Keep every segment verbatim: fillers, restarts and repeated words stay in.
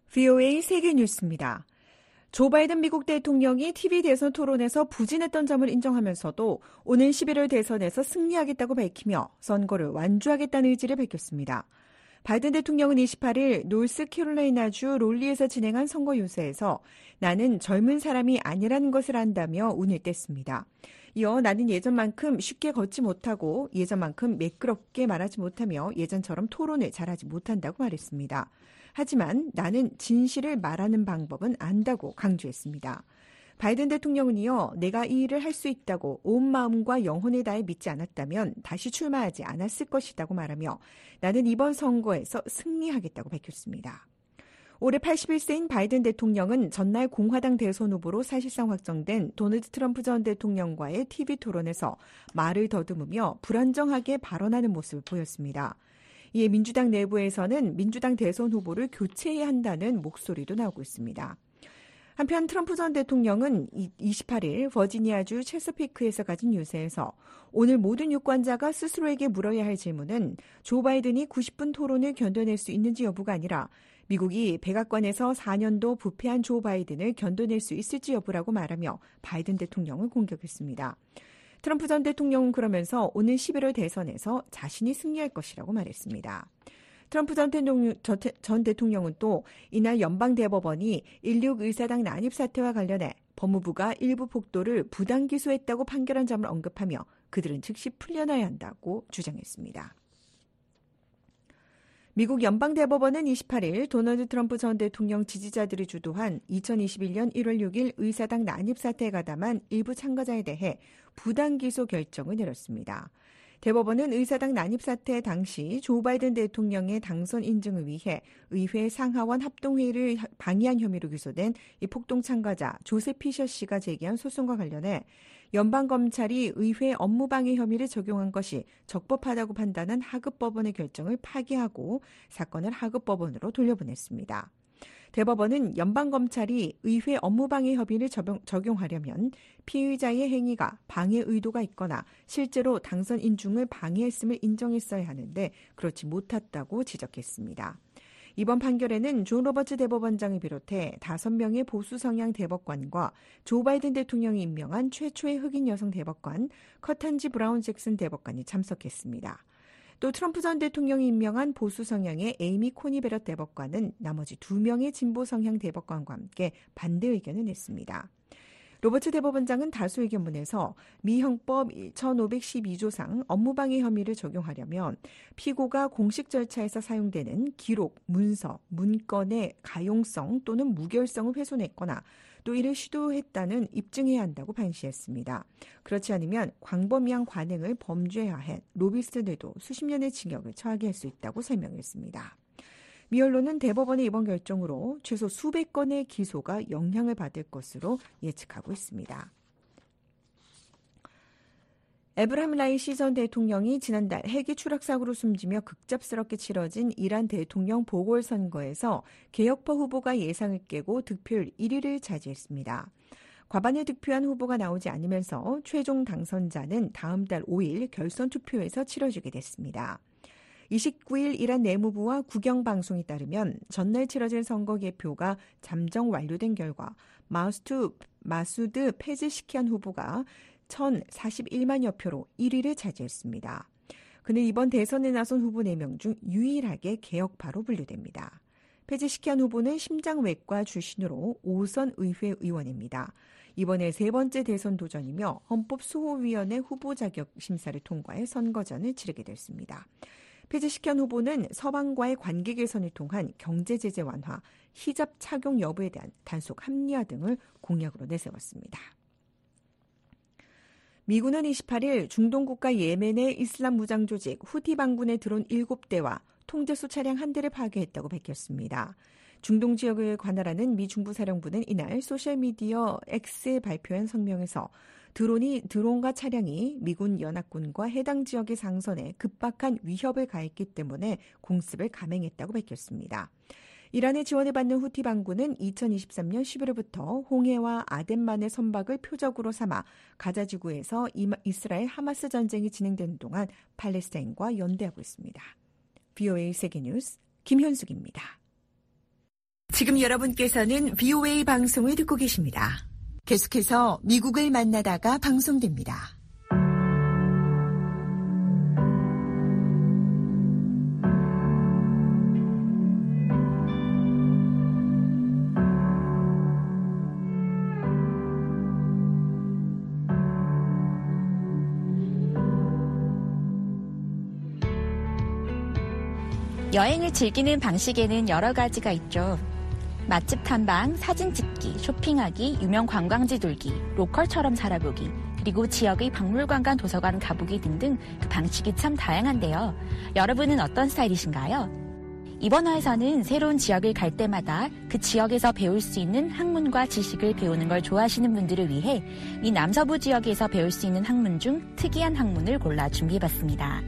브이오에이 세계뉴스입니다. 조 바이든 미국 대통령이 티비 대선 토론에서 부진했던 점을 인정하면서도 오는 십일월 대선에서 승리하겠다고 밝히며 선거를 완주하겠다는 의지를 밝혔습니다. 바이든 대통령은 이십팔일 노스캐롤라이나주 롤리에서 진행한 선거 유세에서 나는 젊은 사람이 아니라는 것을 안다며 운을 뗐습니다. 이어 나는 예전만큼 쉽게 걷지 못하고 예전만큼 매끄럽게 말하지 못하며 예전처럼 토론을 잘하지 못한다고 말했습니다. 하지만 나는 진실을 말하는 방법은 안다고 강조했습니다. 바이든 대통령은 이어 내가 이 일을 할 수 있다고 온 마음과 영혼을 다해 믿지 않았다면 다시 출마하지 않았을 것이라고 말하며 나는 이번 선거에서 승리하겠다고 밝혔습니다. 올해 팔십일 세인 바이든 대통령은 전날 공화당 대선 후보로 사실상 확정된 도널드 트럼프 전 대통령과의 티비 토론에서 말을 더듬으며 불안정하게 발언하는 모습을 보였습니다. 이에 민주당 내부에서는 민주당 대선 후보를 교체해야 한다는 목소리도 나오고 있습니다. 한편 트럼프 전 대통령은 이십팔일 버지니아주 체서피크에서 가진 유세에서 오늘 모든 유권자가 스스로에게 물어야 할 질문은 조 바이든이 구십 분 토론을 견뎌낼 수 있는지 여부가 아니라 미국이 백악관에서 사 년도 부패한 조 바이든을 견뎌낼 수 있을지 여부라고 말하며 바이든 대통령을 공격했습니다. 트럼프 전 대통령은 그러면서 오늘 십일월 대선에서 자신이 승리할 것이라고 말했습니다. 트럼프 전, 대통령, 전 대통령은 또 이날 연방대법원이 일육 의사당 난입 사태와 관련해 법무부가 일부 폭도를 부당 기소했다고 판결한 점을 언급하며 그들은 즉시 풀려나야 한다고 주장했습니다. 미국 연방대법원은 이십팔일 도널드 트럼프 전 대통령 지지자들이 주도한 이천이십일년 일월 육일 의사당 난입 사태에 가담한 일부 참가자에 대해 부당기소 결정을 내렸습니다. 대법원은 의사당 난입 사태 당시 조 바이든 대통령의 당선 인증을 위해 의회 상하원 합동회의를 방해한 혐의로 기소된 이 폭동 참가자 조셉 피셔 씨가 제기한 소송과 관련해 연방검찰이 의회 업무방해 혐의를 적용한 것이 적법하다고 판단한 하급법원의 결정을 파기하고 사건을 하급법원으로 돌려보냈습니다. 대법원은 연방검찰이 의회 업무방해 혐의를 적용하려면 피의자의 행위가 방해 의도가 있거나 실제로 당선 인중을 방해했음을 인정했어야 하는데 그렇지 못했다고 지적했습니다. 이번 판결에는 존 로버츠 대법원장을 비롯해 다섯 명의 보수 성향 대법관과 조 바이든 대통령이 임명한 최초의 흑인 여성 대법관 커탄지 브라운 잭슨 대법관이 참석했습니다. 또 트럼프 전 대통령이 임명한 보수 성향의 에이미 코니 베럿 대법관은 나머지 두 명의 진보 성향 대법관과 함께 반대 의견을 냈습니다. 로버츠 대법원장은 다수 의견문에서 미 형법 천오백십이조상 업무방해 혐의를 적용하려면 피고가 공식 절차에서 사용되는 기록, 문서, 문건의 가용성 또는 무결성을 훼손했거나 또 이를 시도했다는 입증해야 한다고 판시했습니다. 그렇지 않으면 광범위한 관행을 범죄화해 로비스트들도 수십 년의 징역을 처하게 할 수 있다고 설명했습니다. 미 언론은 대법원의 이번 결정으로 최소 수백 건의 기소가 영향을 받을 것으로 예측하고 있습니다. 에브라함 라이시 전 대통령이 지난달 헬기 추락 사고로 숨지며 급작스럽게 치러진 이란 대통령 보궐선거에서 개혁파 후보가 예상을 깨고 득표율 일 위를 차지했습니다. 과반을 득표한 후보가 나오지 않으면서 최종 당선자는 다음 달 오일 결선 투표에서 치러지게 됐습니다. 이십구일 이란 내무부와 국영방송에 따르면 전날 치러진 선거 개표가 잠정 완료된 결과 마스투, 마수드 페즈시키안 후보가 천사십일만여 표로 일 위를 차지했습니다. 그는 이번 대선에 나선 후보 네 명 중 유일하게 개혁파로 분류됩니다. 페즈시키안 후보는 심장외과 출신으로 오선 의회 의원입니다. 이번에 세 번째 대선 도전이며 헌법수호위원회 후보 자격 심사를 통과해 선거전을 치르게 됐습니다. 페즈시키안 후보는 서방과의 관계 개선을 통한 경제제재 완화, 히잡 착용 여부에 대한 단속 합리화 등을 공약으로 내세웠습니다. 미군은 이십팔일 중동국가 예멘의 이슬람 무장 조직 후티 반군의 드론 일곱 대와 통제소 차량 한 대를 파괴했다고 밝혔습니다. 중동 지역을 관할하는 미 중부사령부는 이날 소셜미디어 X에 발표한 성명에서 드론이, 드론과 차량이 미군 연합군과 해당 지역의 상선에 급박한 위협을 가했기 때문에 공습을 감행했다고 밝혔습니다. 이란의 지원을 받는 후티 반군은 이천이십삼년 십일월부터 홍해와 아덴만의 선박을 표적으로 삼아 가자지구에서 이스라엘 하마스 전쟁이 진행되는 동안 팔레스타인과 연대하고 있습니다. 브이오에이 세계뉴스 김현숙입니다. 지금 여러분께서는 브이오에이 방송을 듣고 계십니다. 계속해서 미국을 만나다가 방송됩니다. 여행을 즐기는 방식에는 여러 가지가 있죠. 맛집 탐방, 사진 찍기, 쇼핑하기, 유명 관광지 돌기, 로컬처럼 살아보기, 그리고 지역의 박물관과 도서관 가보기 등등 그 방식이 참 다양한데요. 여러분은 어떤 스타일이신가요? 이번 화에서는 새로운 지역을 갈 때마다 그 지역에서 배울 수 있는 학문과 지식을 배우는 걸 좋아하시는 분들을 위해 이 남서부 지역에서 배울 수 있는 학문 중 특이한 학문을 골라 준비해봤습니다.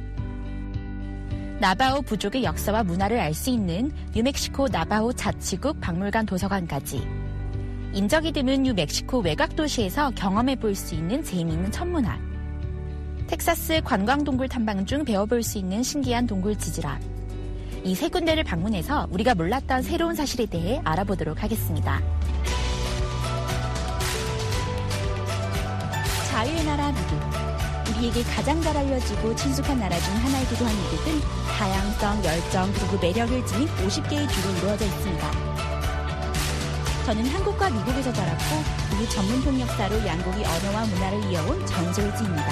나바호 부족의 역사와 문화를 알 수 있는 뉴멕시코 나바호 자치국 박물관 도서관까지, 인적이 드문 뉴멕시코 외곽 도시에서 경험해 볼 수 있는 재미있는 천문학, 텍사스 관광동굴 탐방 중 배워볼 수 있는 신기한 동굴 지질학, 이 세 군데를 방문해서 우리가 몰랐던 새로운 사실에 대해 알아보도록 하겠습니다. 자유의 나라 미국. 우리에게 가장 잘 알려지고 친숙한 나라 중 하나이기도 한 미국은 다양성, 열정, 그리고 매력을 지닌 오십 개의 주로 이루어져 있습니다. 저는 한국과 미국에서 자랐고 미국 전문 통역사로 양국의 언어와 문화를 이어온 전솔지입니다.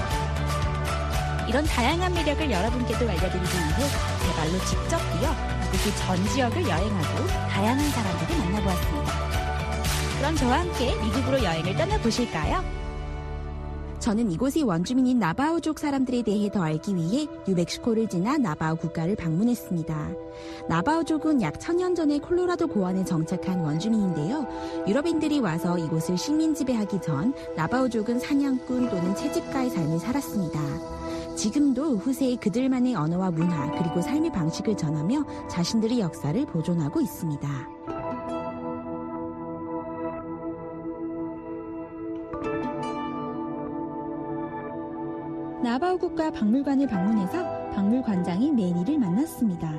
이런 다양한 매력을 여러분께도 알려드리기 위해 제 발로 직접 뛰어 미국의 전 지역을 여행하고 다양한 사람들을 만나보았습니다. 그럼 저와 함께 미국으로 여행을 떠나보실까요? 저는 이곳의 원주민인 나바호족 사람들에 대해 더 알기 위해 뉴멕시코를 지나 나바호 국가를 방문했습니다. 나바호족은 약 천년 전에 콜로라도 고원에 정착한 원주민인데요. 유럽인들이 와서 이곳을 식민 지배하기 전 나바호족은 사냥꾼 또는 채집가의 삶을 살았습니다. 지금도 후세에 그들만의 언어와 문화 그리고 삶의 방식을 전하며 자신들의 역사를 보존하고 있습니다. 나바호 국가 박물관을 방문해서 박물관장인 매니를 만났습니다.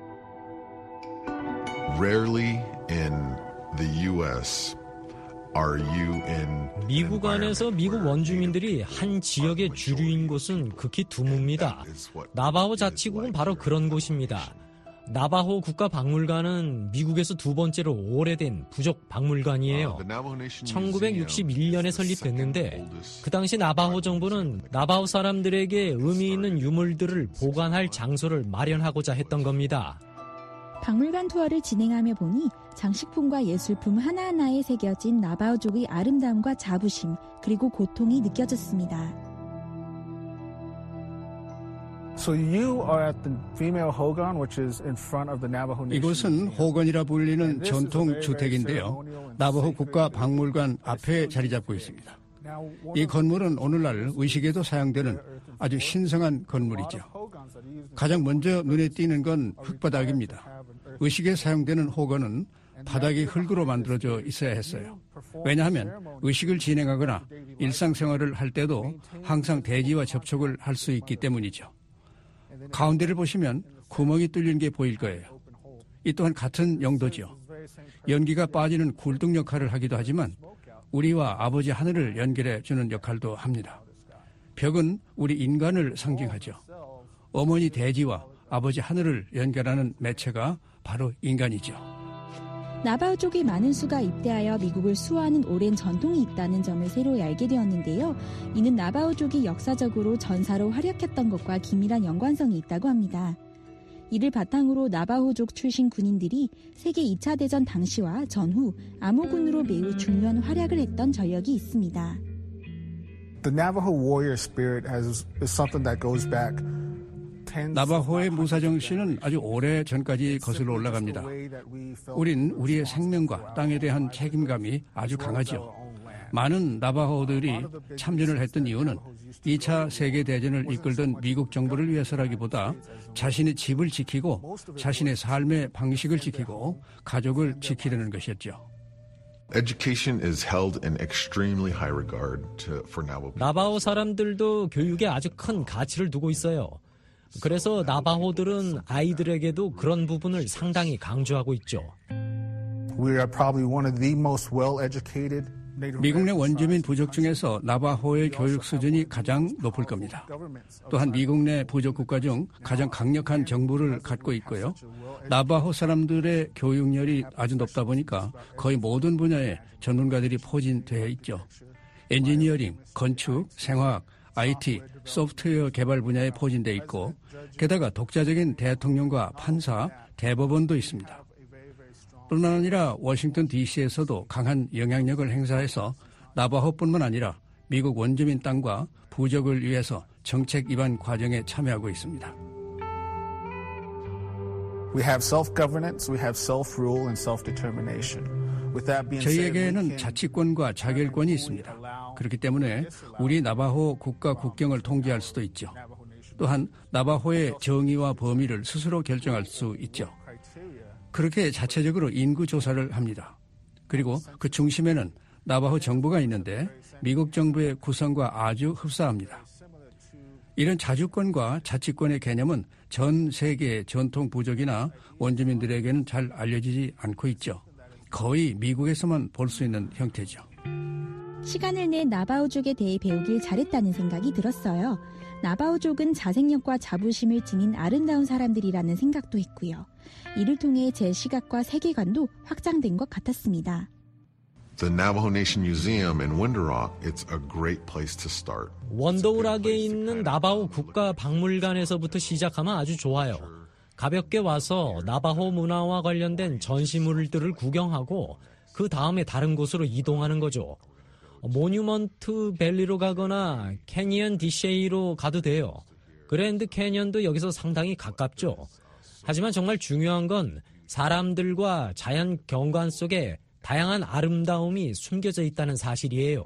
Rarely in the U S are you in 미국 안에서 미국 원주민들이 한 지역의 주류인 곳은 극히 드뭅니다. 나바호 자치국은 바로 그런 곳입니다. 나바호 국가박물관은 미국에서 두 번째로 오래된 부족 박물관이에요. 천구백육십일 년에 설립됐는데 그 당시 나바호 정부는 나바호 사람들에게 의미 있는 유물들을 보관할 장소를 마련하고자 했던 겁니다. 박물관 투어를 진행하며 보니 장식품과 예술품 하나하나에 새겨진 나바호족의 아름다움과 자부심 그리고 고통이 느껴졌습니다. So you are at the female hogan, which is in front of the Navajo Nation. 이곳은 호건이라 불리는 전통 주택인데요. 나바호 국가 박물관 앞에 자리 잡고 있습니다. 이 건물은 오늘날 의식에도 사용되는 아주 신성한 건물이죠. 가장 먼저 눈에 띄는 건 흙바닥입니다. 의식에 사용되는 호건은 바닥이 흙으로 만들어져 있어야 했어요. 왜냐하면 의식을 진행하거나 일상생활을 할 때도 항상 대지와 접촉을 할 수 있기 때문이죠. 가운데를 보시면 구멍이 뚫린 게 보일 거예요. 이 또한 같은 용도죠. 연기가 빠지는 굴뚝 역할을 하기도 하지만 우리와 아버지 하늘을 연결해 주는 역할도 합니다. 벽은 우리 인간을 상징하죠. 어머니 대지와 아버지 하늘을 연결하는 매체가 바로 인간이죠. 나바호족의 많은 수가 입대하여 미국을 수호하는 오랜 전통이 있다는 점을 새로 알게 되었는데요. 이는 나바호족이 역사적으로 전사로 활약했던 것과 긴밀한 연관성이 있다고 합니다. 이를 바탕으로 나바호족 출신 군인들이 세계 이 차 대전 당시와 전후 암호군으로 매우 중요한 활약을 했던 전력이 있습니다. The Navajo warrior spirit has, is something that goes back. 나바호의 무사정신은 아주 오래 전까지 거슬러 올라갑니다. 우린 우리의 생명과 땅에 대한 책임감이 아주 강하죠. 많은 나바호들이 참전을 했던 이유는 이 차 세계대전을 이끌던 미국 정부를 위해서라기보다 자신의 집을 지키고 자신의 삶의 방식을 지키고 가족을 지키려는 것이었죠. Education is held in extremely high regard to, for Navajo people. 나바호 사람들도 교육에 아주 큰 가치를 두고 있어요. 그래서 나바호들은 아이들에게도 그런 부분을 상당히 강조하고 있죠. We are probably one of the most well-educated 미국 내 원주민 부족 중에서 나바호의 교육 수준이 가장 높을 겁니다. 또한 미국 내 부족 국가 중 가장 강력한 정부를 갖고 있고요. 나바호 사람들의 교육열이 아주 높다 보니까 거의 모든 분야에 전문가들이 포진되어 있죠. 엔지니어링, 건축, 생화학, 아이티, 소프트웨어 개발 분야에 포진되어 있고 게다가 독자적인 대통령과 판사, 대법원도 있습니다. 뿐만 아니라 워싱턴 디씨에서도 강한 영향력을 행사해서 나바호뿐만 아니라 미국 원주민 땅과 부족을 위해서 정책 입안 과정에 참여하고 있습니다. We have self-governance, we have self-rule and self-determination. 저희에게는 자치권과 자결권이 있습니다. 그렇기 때문에 우리 나바호 국가 국경을 통제할 수도 있죠. 또한 나바호의 정의와 범위를 스스로 결정할 수 있죠. 그렇게 자체적으로 인구 조사를 합니다. 그리고 그 중심에는 나바호 정부가 있는데 미국 정부의 구성과 아주 흡사합니다. 이런 자주권과 자치권의 개념은 전 세계의 전통 부족이나 원주민들에게는 잘 알려지지 않고 있죠. 거의 미국에서만 볼 수 있는 형태죠. 시간을 내 나바호족에 대해 배우길 잘했다는 생각이 들었어요. 나바호족은 자생력과 자부심을 지닌 아름다운 사람들이라는 생각도 했고요. 이를 통해 제 시각과 세계관도 확장된 것 같았습니다. The Navajo Nation Museum in Window Rock, it's a great place to start. 원더우락에 있는 나바호 국가박물관에서부터 시작하면 아주 좋아요. 가볍게 와서 나바호 문화와 관련된 전시물들을 구경하고 그 다음에 다른 곳으로 이동하는 거죠. 모뉴먼트 밸리로 가거나 캐니언 디쉐이로 가도 돼요. 그랜드 캐니언도 여기서 상당히 가깝죠. 하지만 정말 중요한 건 사람들과 자연 경관 속에 다양한 아름다움이 숨겨져 있다는 사실이에요.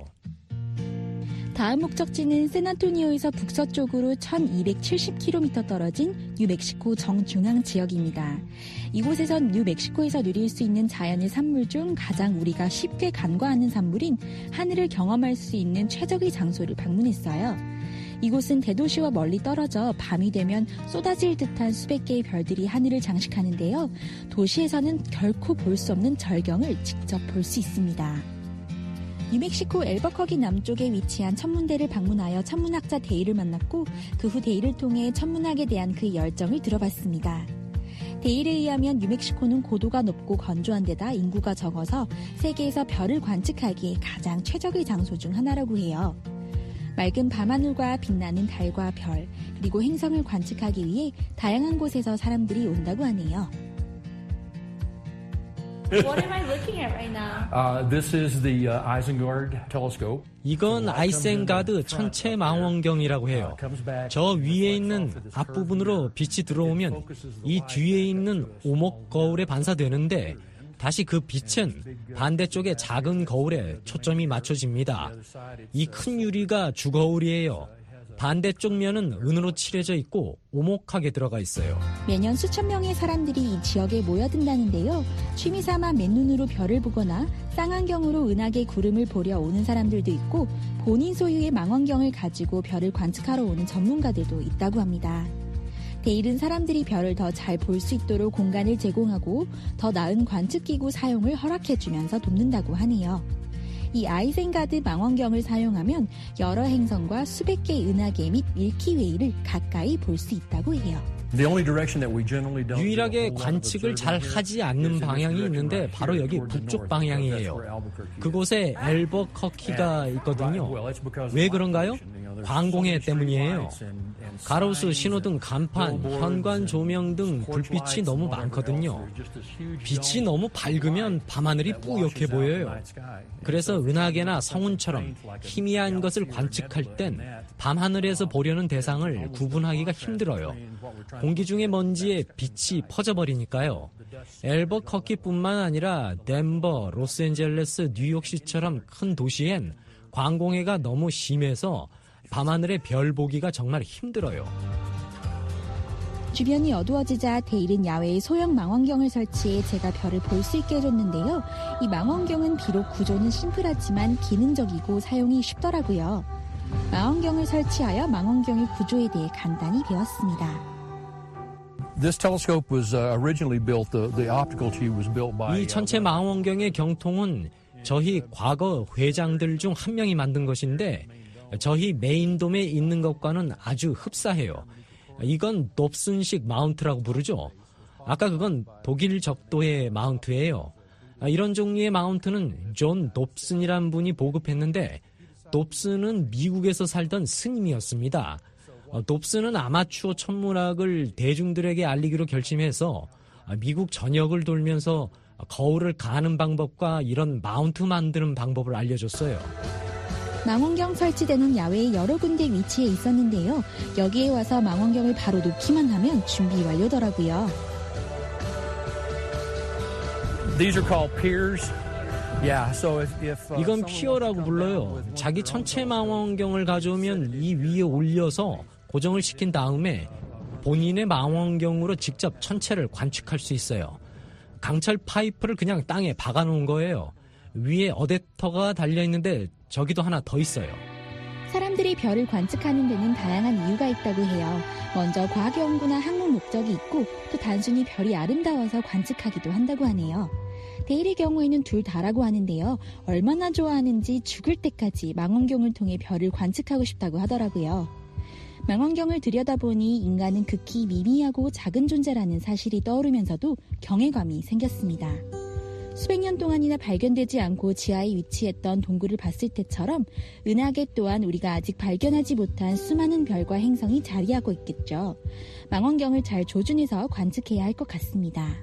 다음 목적지는 샌안토니오에서 북서쪽으로 천이백칠십 킬로미터 떨어진 뉴멕시코 정중앙 지역입니다. 이곳에선 뉴멕시코에서 누릴 수 있는 자연의 산물 중 가장 우리가 쉽게 간과하는 산물인 하늘을 경험할 수 있는 최적의 장소를 방문했어요. 이곳은 대도시와 멀리 떨어져 밤이 되면 쏟아질 듯한 수백 개의 별들이 하늘을 장식하는데요. 도시에서는 결코 볼 수 없는 절경을 직접 볼 수 있습니다. 뉴멕시코 엘버커기 남쪽에 위치한 천문대를 방문하여 천문학자 데이를 만났고 그 후 데이를 통해 천문학에 대한 그의 열정을 들어봤습니다. 데이에 의하면 뉴멕시코는 고도가 높고 건조한 데다 인구가 적어서 세계에서 별을 관측하기에 가장 최적의 장소 중 하나라고 해요. 맑은 밤하늘과 빛나는 달과 별, 그리고 행성을 관측하기 위해 다양한 곳에서 사람들이 온다고 하네요. What am I looking at right now? Uh, this is the uh, Isengard telescope. 이건 아이센가드 천체 망원경이라고 해요. 저 위에 있는 앞부분으로 빛이 들어오면 이 뒤에 있는 오목 거울에 반사되는데 다시 그 빛은 반대쪽의 작은 거울에 초점이 맞춰집니다. 이 큰 유리가 주거울이에요. 반대쪽 면은 은으로 칠해져 있고 오목하게 들어가 있어요. 매년 수천 명의 사람들이 이 지역에 모여든다는데요. 취미삼아 맨눈으로 별을 보거나 쌍안경으로 은하계 구름을 보려 오는 사람들도 있고 본인 소유의 망원경을 가지고 별을 관측하러 오는 전문가들도 있다고 합니다. 데일은 사람들이 별을 더 잘 볼 수 있도록 공간을 제공하고 더 나은 관측기구 사용을 허락해주면서 돕는다고 하네요. 이 아이센가드 망원경을 사용하면 여러 행성과 수백 개의 은하계 및 밀키웨이를 가까이 볼 수 있다고 해요. 유일하게 관측을 잘 하지 않는 방향이 있는데 바로 여기 북쪽 방향이에요. 그곳에 엘버커키가 있거든요. 왜 그런가요? 광공해 때문이에요. 가로수, 신호등, 간판, 현관 조명 등 불빛이 너무 많거든요. 빛이 너무 밝으면 밤하늘이 뿌옇게 보여요. 그래서 은하계나 성운처럼 희미한 것을 관측할 땐 밤하늘에서 보려는 대상을 구분하기가 힘들어요. 공기 중의 먼지에 빛이 퍼져버리니까요. 엘버커키뿐만 아니라 덴버, 로스앤젤레스, 뉴욕시처럼 큰 도시엔 광공해가 너무 심해서 밤하늘의 별 보기가 정말 힘들어요. 주변이 어두워지자 데일은 야외에 소형 망원경을 설치해 제가 별을 볼 수 있게 해줬는데요. 이 망원경은 비록 구조는 심플하지만 기능적이고 사용이 쉽더라고요. 망원경을 설치하여 망원경의 구조에 대해 간단히 배웠습니다. This telescope was originally built. The, the optical tube was built by. 이 천체 망원경의 경통은 저희 과거 회장들 중 한 명이 만든 것인데 저희 메인돔에 있는 것과는 아주 흡사해요. 이건 dobson식 마운트라고 부르죠. 아까 그건 독일 적도의 마운트예요. 이런 종류의 마운트는 존 dobson이란 분이 보급했는데 dobson은 미국에서 살던 스님이었습니다. dobson은 아마추어 천문학을 대중들에게 알리기로 결심해서 미국 전역을 돌면서 거울을 가는 방법과 이런 마운트 만드는 방법을 알려줬어요. 망원경 설치되는 야외에 여러 군데 위치해 있었는데요. 여기에 와서 망원경을 바로 놓기만 하면 준비 완료더라고요. These are called piers. Yeah, so if, if, uh, 이건 피어라고 불러요. 자기 천체 망원경을 가져오면 이 위에 올려서 고정을 시킨 다음에 본인의 망원경으로 직접 천체를 관측할 수 있어요. 강철 파이프를 그냥 땅에 박아놓은 거예요. 위에 어댑터가 달려있는데 저기도 하나 더 있어요. 사람들이 별을 관측하는 데는 다양한 이유가 있다고 해요. 먼저 과학 연구나 학문 목적이 있고 또 단순히 별이 아름다워서 관측하기도 한다고 하네요. 데일의 경우에는 둘 다라고 하는데요. 얼마나 좋아하는지 죽을 때까지 망원경을 통해 별을 관측하고 싶다고 하더라고요. 망원경을 들여다보니 인간은 극히 미미하고 작은 존재라는 사실이 떠오르면서도 경외감이 생겼습니다. 수백 년 동안이나 발견되지 않고 지하에 위치했던 동굴을 봤을 때처럼 은하계 또한 우리가 아직 발견하지 못한 수많은 별과 행성이 자리하고 있겠죠. 망원경을 잘 조준해서 관측해야 할 것 같습니다.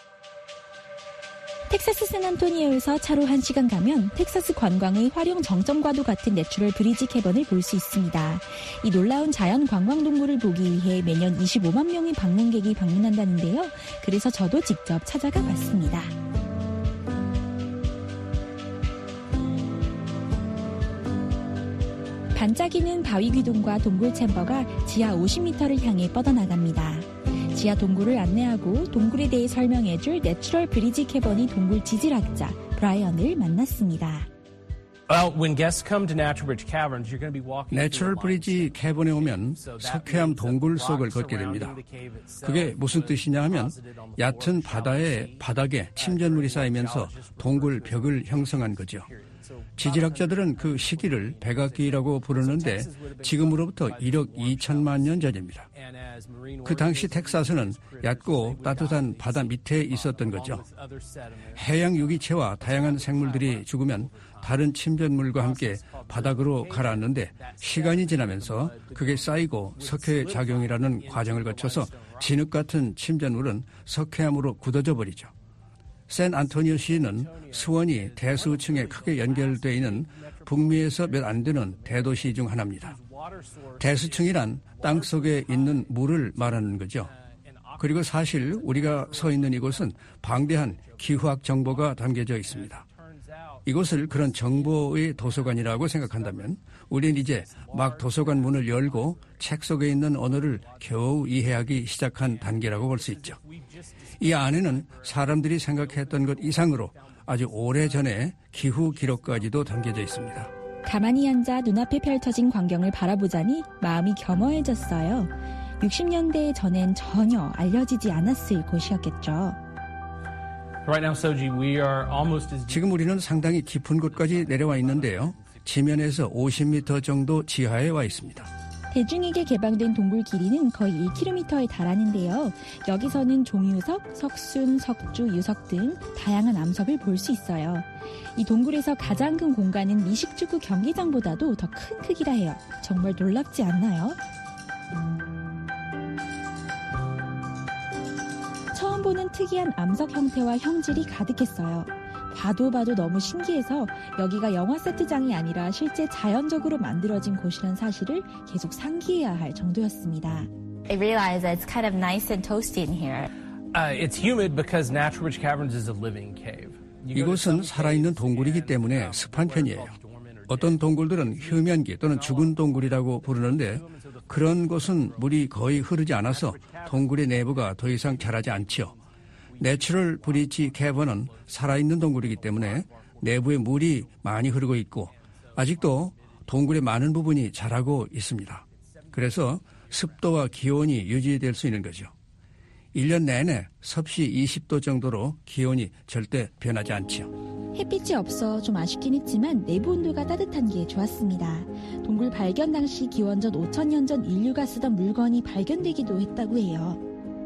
텍사스 샌안토니오에서 차로 한 시간 가면 텍사스 관광의 활용 정점과도 같은 내추럴 브리지 캐번을 볼 수 있습니다. 이 놀라운 자연 관광 동굴을 보기 위해 매년 이십오만 명의 방문객이 방문한다는데요. 그래서 저도 직접 찾아가 봤습니다. 반짝이는 바위 귀동과 동굴 챔버가 지하 오십 미터를 향해 뻗어나갑니다. 지하 동굴을 안내하고 동굴에 대해 설명해줄 내추럴 브리지 캐번이 동굴 지질학자 브라이언을 만났습니다. 내추럴 브리지 캐번에 오면 석회암 동굴 속을 걷게 됩니다. 그게 무슨 뜻이냐 하면 얕은 바다의 바닥에 침전물이 쌓이면서 동굴 벽을 형성한 거죠. 지질학자들은 그 시기를 백악기라고 부르는데 지금으로부터 일억 이천만 년 전입니다. 그 당시 텍사스는 얕고 따뜻한 바다 밑에 있었던 거죠. 해양 유기체와 다양한 생물들이 죽으면 다른 침전물과 함께 바닥으로 가라앉는데 시간이 지나면서 그게 쌓이고 석회작용이라는 과정을 거쳐서 진흙 같은 침전물은 석회암으로 굳어져 버리죠. 샌안토니오시는 수원이 대수층에 크게 연결되어 있는 북미에서 몇 안 되는 대도시 중 하나입니다. 대수층이란 땅속에 있는 물을 말하는 거죠. 그리고 사실 우리가 서 있는 이곳은 방대한 기후학 정보가 담겨져 있습니다. 이곳을 그런 정보의 도서관이라고 생각한다면 우리는 이제 막 도서관 문을 열고 책 속에 있는 언어를 겨우 이해하기 시작한 단계라고 볼 수 있죠. 이 안에는 사람들이 생각했던 것 이상으로 아주 오래전에 기후 기록까지도 담겨져 있습니다. 가만히 앉아 눈앞에 펼쳐진 광경을 바라보자니 마음이 겸허해졌어요. 육십 년대 전엔 전혀 알려지지 않았을 곳이었겠죠. 지금 우리는 상당히 깊은 곳까지 내려와 있는데요. 지면에서 오십 미터 정도 지하에 와 있습니다. 대중에게 개방된 동굴 길이는 거의 일 킬로미터에 달하는데요. 여기서는 종유석, 석순, 석주, 유석 등 다양한 암석을 볼 수 있어요. 이 동굴에서 가장 큰 공간은 미식축구 경기장보다도 더 큰 크기라 해요. 정말 놀랍지 않나요? 처음 보는 특이한 암석 형태와 형질이 가득했어요. 봐도 봐도 너무 신기해서 여기가 영화 세트장이 아니라 실제 자연적으로 만들어진 곳이란 사실을 계속 상기해야 할 정도였습니다. I realize it's kind of nice and toasty in here. Uh, it's humid because Natural Bridge Caverns is a living cave. 이곳은 살아있는 동굴이기 때문에 습한 편이에요. 어떤 동굴들은 휴면기 또는 죽은 동굴이라고 부르는데 그런 곳은 물이 거의 흐르지 않아서 동굴의 내부가 더 이상 자라지 않지요. 내추럴 브리지 캐번은 살아있는 동굴이기 때문에 내부에 물이 많이 흐르고 있고 아직도 동굴의 많은 부분이 자라고 있습니다. 그래서 습도와 기온이 유지될 수 있는 거죠. 일 년 내내 섭씨 이십 도 정도로 기온이 절대 변하지 않지요. 햇빛이 없어 좀 아쉽긴 했지만 내부 온도가 따뜻한 게 좋았습니다. 동굴 발견 당시 기원전 오천 년 전 인류가 쓰던 물건이 발견되기도 했다고 해요.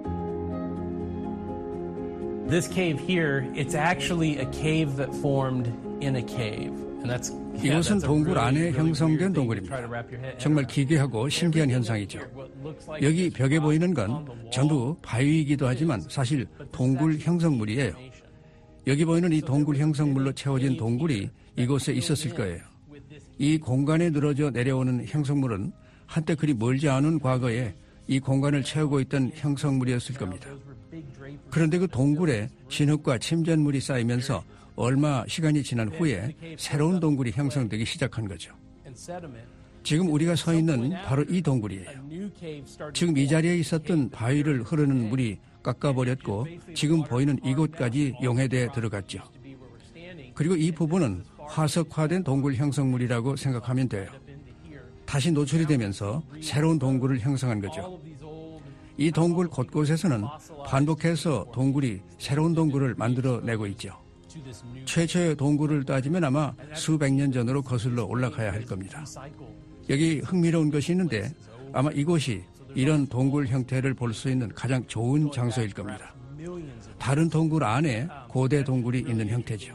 This cave here, it's actually a cave that formed in a cave. And that's 이곳은 동굴 안에 형성된 동굴입니다. 정말 기괴하고 신기한 현상이죠. 여기 벽에 보이는 건 전부 바위이기도 하지만 사실 동굴 형성물이에요. 여기 보이는 이 동굴 형성물로 채워진 동굴이 이곳에 있었을 거예요. 이 공간에 늘어져 내려오는 형성물은 한때 그리 멀지 않은 과거에 이 공간을 채우고 있던 형성물이었을 겁니다. 그런데 그 동굴에 진흙과 침전물이 쌓이면서 얼마 시간이 지난 후에 새로운 동굴이 형성되기 시작한 거죠. 지금 우리가 서 있는 바로 이 동굴이에요. 지금 이 자리에 있었던 바위를 흐르는 물이 깎아버렸고 지금 보이는 이곳까지 용해돼 들어갔죠. 그리고 이 부분은 화석화된 동굴 형성물이라고 생각하면 돼요. 다시 노출이 되면서 새로운 동굴을 형성한 거죠. 이 동굴 곳곳에서는 반복해서 동굴이 새로운 동굴을 만들어내고 있죠. 최초의 동굴을 따지면 아마 수백 년 전으로 거슬러 올라가야 할 겁니다. 여기 흥미로운 것이 있는데 아마 이곳이 이런 동굴 형태를 볼 수 있는 가장 좋은 장소일 겁니다. 다른 동굴 안에 고대 동굴이 있는 형태죠.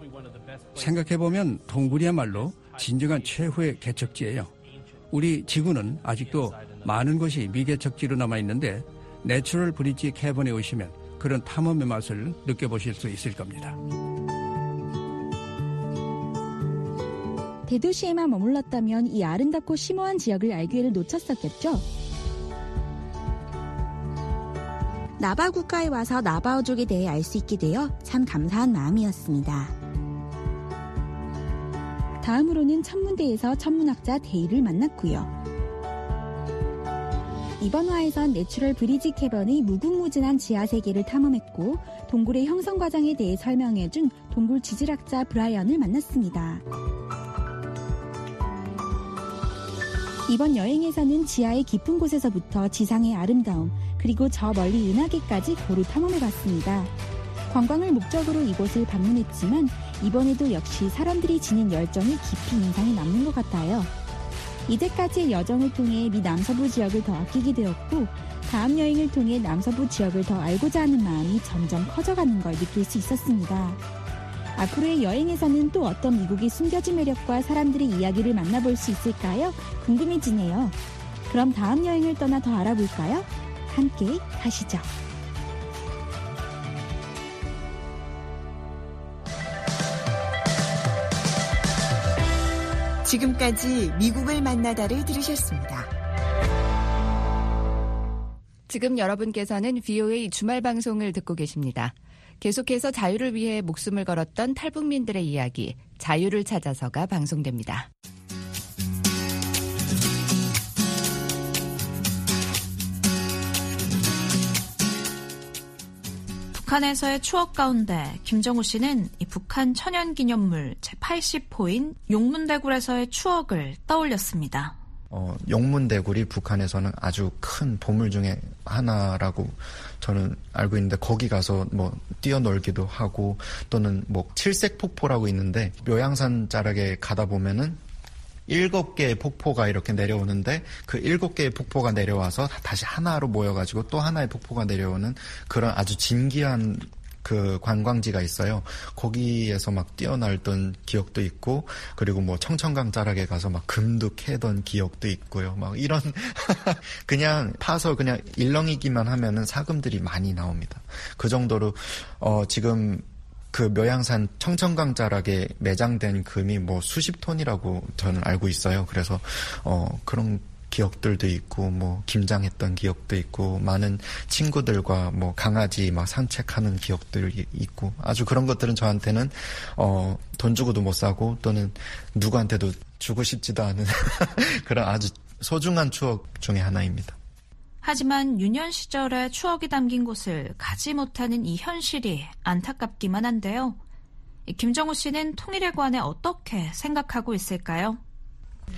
생각해보면 동굴이야말로 진정한 최후의 개척지예요. 우리 지구는 아직도 많은 것이 미개척지로 남아있는데 내추럴 브릿지 캐번에 오시면 그런 탐험의 맛을 느껴보실 수 있을 겁니다. 대도시에만 머물렀다면 이 아름답고 심오한 지역을 알 기회를 놓쳤었겠죠. 나바호 국가에 와서 나바호족에 대해 알 수 있게 되어 참 감사한 마음이었습니다. 다음으로는 천문대에서 천문학자 데이를 만났고요. 이번 화에선 내추럴 브리지 캐번의 무궁무진한 지하세계를 탐험했고 동굴의 형성 과정에 대해 설명해준 동굴 지질학자 브라이언을 만났습니다. 이번 여행에서는 지하의 깊은 곳에서부터 지상의 아름다움 그리고 저 멀리 은하계까지 고루 탐험해봤습니다. 관광을 목적으로 이곳을 방문했지만 이번에도 역시 사람들이 지닌 열정이 깊이 인상이 남는 것 같아요. 이제까지의 여정을 통해 미 남서부 지역을 더 아끼게 되었고 다음 여행을 통해 남서부 지역을 더 알고자 하는 마음이 점점 커져가는 걸 느낄 수 있었습니다. 앞으로의 여행에서는 또 어떤 미국의 숨겨진 매력과 사람들의 이야기를 만나볼 수 있을까요? 궁금해지네요. 그럼 다음 여행을 떠나 더 알아볼까요? 함께 가시죠. 지금까지 미국을 만나다를 들으셨습니다. 지금 여러분께서는 브이오에이 주말 방송을 듣고 계십니다. 계속해서 자유를 위해 목숨을 걸었던 탈북민들의 이야기, 자유를 찾아서가 방송됩니다. 북한에서의 추억 가운데 김정우 씨는 이 북한 천연기념물 제팔십 호인 용문대굴에서의 추억을 떠올렸습니다. 어, 용문대굴이 북한에서는 아주 큰 보물 중에 하나라고 저는 알고 있는데 거기 가서 뭐 뛰어놀기도 하고 또는 뭐 칠색폭포라고 있는데 묘양산 자락에 가다 보면은 일곱 개의 폭포가 이렇게 내려오는데 그 일곱 개의 폭포가 내려와서 다시 하나로 모여가지고 또 하나의 폭포가 내려오는 그런 아주 진기한 그 관광지가 있어요. 거기에서 막 뛰어놀던 기억도 있고 그리고 뭐 청천강 자락에 가서 막 금도 캐던 기억도 있고요. 막 이런 그냥 파서 그냥 일렁이기만 하면은 사금들이 많이 나옵니다. 그 정도로 어 지금 그 묘양산 청천강 자락에 매장된 금이 뭐 수십 톤이라고 저는 알고 있어요. 그래서 어 그런 기억들도 있고 뭐 김장했던 기억도 있고 많은 친구들과 뭐 강아지 막 산책하는 기억들이 있고 아주 그런 것들은 저한테는 어 돈 주고도 못 사고 또는 누구한테도 주고 싶지도 않은 그런 아주 소중한 추억 중에 하나입니다. 하지만 유년 시절의 추억이 담긴 곳을 가지 못하는 이 현실이 안타깝기만 한데요. 김정우 씨는 통일에 관해 어떻게 생각하고 있을까요?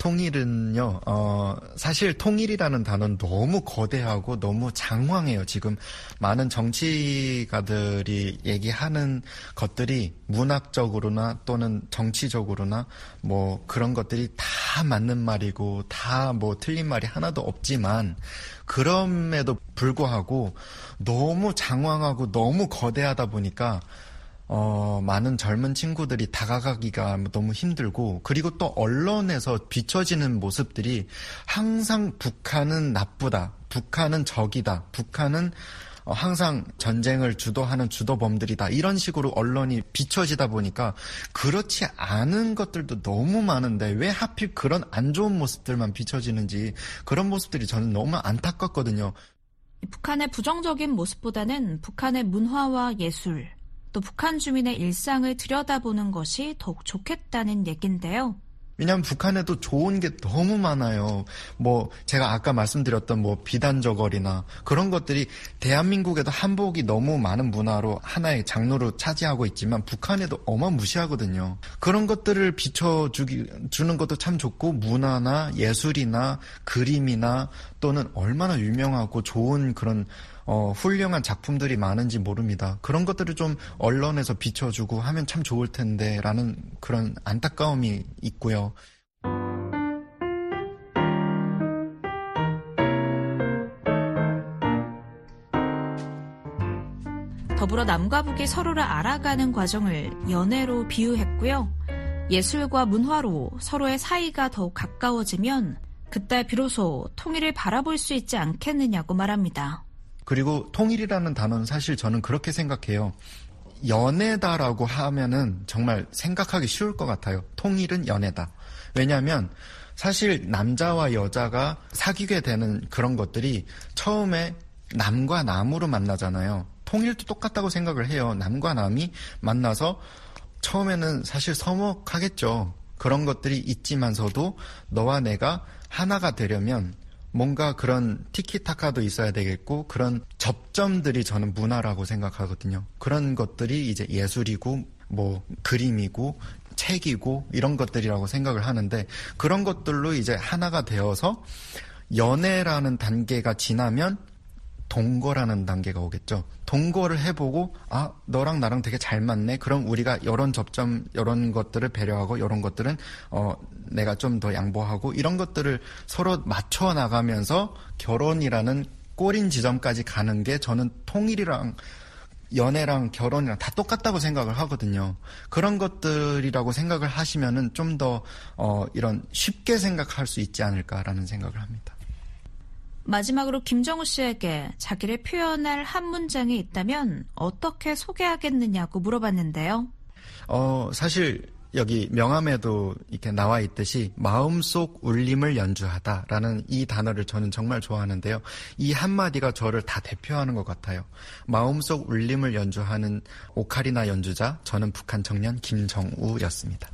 통일은요, 어, 사실 통일이라는 단어는 너무 거대하고 너무 장황해요. 지금 많은 정치가들이 얘기하는 것들이 문학적으로나 또는 정치적으로나 뭐 그런 것들이 다 맞는 말이고 다 뭐 틀린 말이 하나도 없지만 그럼에도 불구하고 너무 장황하고 너무 거대하다 보니까 어, 많은 젊은 친구들이 다가가기가 너무 힘들고, 그리고 또 언론에서 비춰지는 모습들이 항상 북한은 나쁘다, 북한은 적이다, 북한은 어, 항상 전쟁을 주도하는 주도범들이다, 이런 식으로 언론이 비춰지다 보니까 그렇지 않은 것들도 너무 많은데 왜 하필 그런 안 좋은 모습들만 비춰지는지, 그런 모습들이 저는 너무 안타깝거든요. 북한의 부정적인 모습보다는 북한의 문화와 예술, 또 북한 주민의 일상을 들여다보는 것이 더욱 좋겠다는 얘긴데요. 왜냐하면 북한에도 좋은 게 너무 많아요. 뭐 제가 아까 말씀드렸던 뭐 비단저거리나 그런 것들이 대한민국에도 한복이 너무 많은 문화로 하나의 장르로 차지하고 있지만 북한에도 어마무시하거든요. 그런 것들을 비춰주기 주는 것도 참 좋고, 문화나 예술이나 그림이나 또는 얼마나 유명하고 좋은 그런 어, 훌륭한 작품들이 많은지 모릅니다. 그런 것들을 좀 언론에서 비춰주고 하면 참 좋을 텐데 라는 그런 안타까움이 있고요. 더불어 남과 북이 서로를 알아가는 과정을 연애로 비유했고요. 예술과 문화로 서로의 사이가 더욱 가까워지면 그때 비로소 통일을 바라볼 수 있지 않겠느냐고 말합니다. 그리고 통일이라는 단어는 사실 저는 그렇게 생각해요. 연애다라고 하면은 정말 생각하기 쉬울 것 같아요. 통일은 연애다. 왜냐하면 사실 남자와 여자가 사귀게 되는 그런 것들이 처음에 남과 남으로 만나잖아요. 통일도 똑같다고 생각을 해요. 남과 남이 만나서 처음에는 사실 서먹하겠죠. 그런 것들이 있지만서도 너와 내가 하나가 되려면 뭔가 그런 티키타카도 있어야 되겠고, 그런 접점들이 저는 문화라고 생각하거든요. 그런 것들이 이제 예술이고 뭐 그림이고 책이고 이런 것들이라고 생각을 하는데, 그런 것들로 이제 하나가 되어서 연애라는 단계가 지나면 동거라는 단계가 오겠죠. 동거를 해보고 아 너랑 나랑 되게 잘 맞네. 그럼 우리가 이런 접점 이런 것들을 배려하고 이런 것들은 어 내가 좀 더 양보하고 이런 것들을 서로 맞춰 나가면서 결혼이라는 꼬린 지점까지 가는 게 저는 통일이랑 연애랑 결혼이랑 다 똑같다고 생각을 하거든요. 그런 것들이라고 생각을 하시면은 좀 더 어 이런 쉽게 생각할 수 있지 않을까라는 생각을 합니다. 마지막으로 김정우 씨에게 자기를 표현할 한 문장이 있다면 어떻게 소개하겠느냐고 물어봤는데요. 어, 사실 여기 명함에도 이렇게 나와 있듯이 마음속 울림을 연주하다라는 이 단어를 저는 정말 좋아하는데요. 이 한마디가 저를 다 대표하는 것 같아요. 마음속 울림을 연주하는 오카리나 연주자, 저는 북한 청년 김정우였습니다.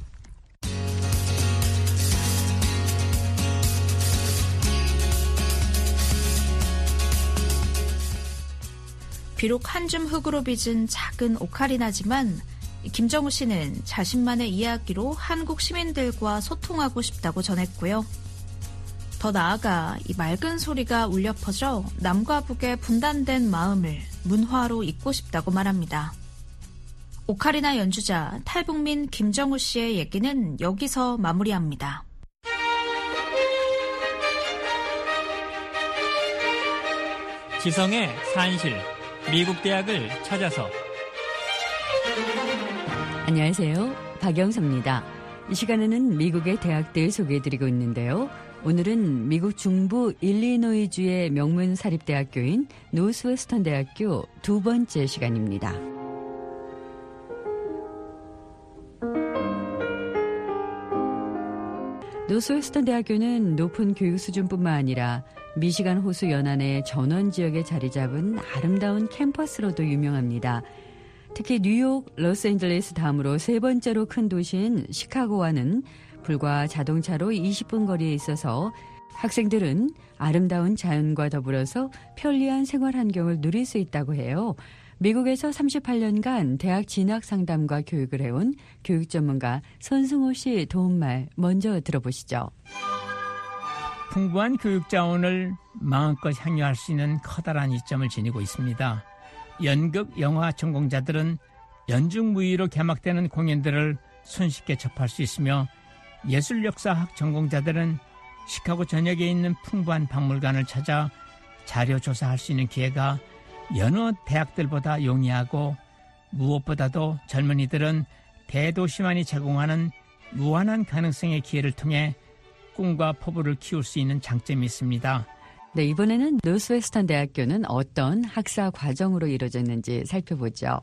비록 한 줌 흙으로 빚은 작은 오카리나지만 김정우 씨는 자신만의 이야기로 한국 시민들과 소통하고 싶다고 전했고요. 더 나아가 이 맑은 소리가 울려 퍼져 남과 북의 분단된 마음을 문화로 잇고 싶다고 말합니다. 오카리나 연주자 탈북민 김정우 씨의 얘기는 여기서 마무리합니다. 지성의 산실, 미국 대학을 찾아서. 안녕하세요. 박영서입니다. 이 시간에는 미국의 대학들 소개해드리고 있는데요. 오늘은 미국 중부 일리노이주의 명문 사립대학교인 노스웨스턴 대학교 두 번째 시간입니다. 노스웨스턴 대학교는 높은 교육 수준뿐만 아니라 미시간 호수 연안의 전원 지역에 자리 잡은 아름다운 캠퍼스로도 유명합니다. 특히 뉴욕, 로스앤젤레스 다음으로 세 번째로 큰 도시인 시카고와는 불과 자동차로 이십 분 거리에 있어서 학생들은 아름다운 자연과 더불어서 편리한 생활 환경을 누릴 수 있다고 해요. 미국에서 삼십팔 년간 대학 진학 상담과 교육을 해온 교육 전문가 손승호 씨 도움말 먼저 들어보시죠. 풍부한 교육 자원을 마음껏 향유할 수 있는 커다란 이점을 지니고 있습니다. 연극, 영화 전공자들은 연중무휴로 개막되는 공연들을 손쉽게 접할 수 있으며 예술역사학 전공자들은 시카고 전역에 있는 풍부한 박물관을 찾아 자료 조사할 수 있는 기회가 여느 대학들보다 용이하고 무엇보다도 젊은이들은 대도시만이 제공하는 무한한 가능성의 기회를 통해 꿈과 포부를 키울 수 있는 장점이 있습니다. 네, 이번에는 노스웨스턴 대학교는 어떤 학사 과정으로 이루어졌는지 살펴보죠.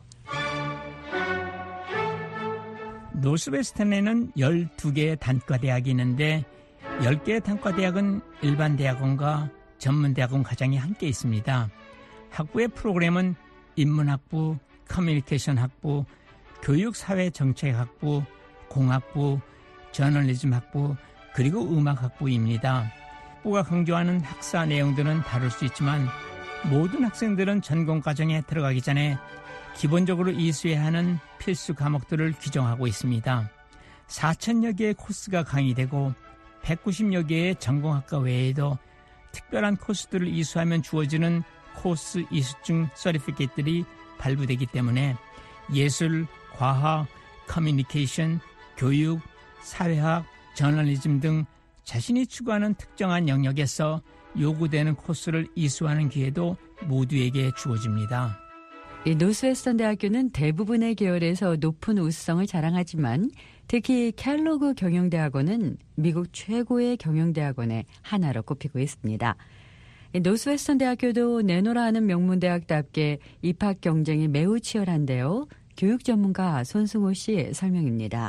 노스웨스턴에는 열두 개의 단과대학이 있는데 열 개의 단과대학은 일반 대학원과 전문대학원 과정이 함께 있습니다. 학부의 프로그램은 인문학부, 커뮤니케이션 학부, 교육사회정책학부, 공학부, 저널리즘학부, 그리고 음악학부입니다. 학부가 강조하는 학사 내용들은 다를 수 있지만 모든 학생들은 전공과정에 들어가기 전에 기본적으로 이수해야 하는 필수 과목들을 규정하고 있습니다. 사천여 개의 코스가 강의되고 백구십여 개의 전공학과 외에도 특별한 코스들을 이수하면 주어지는 코스 이수증 서티피케이트들이 발부되기 때문에 예술, 과학, 커뮤니케이션, 교육, 사회학, 저널리즘 등 자신이 추구하는 특정한 영역에서 요구되는 코스를 이수하는 기회도 모두에게 주어집니다. 이 노스웨스턴 대학교는 대부분의 계열에서 높은 우수성을 자랑하지만 특히 켈로그 경영대학원은 미국 최고의 경영대학원의 하나로 꼽히고 있습니다. 노스웨스턴 대학교도 내노라 하는 명문대학답게 입학 경쟁이 매우 치열한데요. 교육 전문가 손승호 씨의 설명입니다.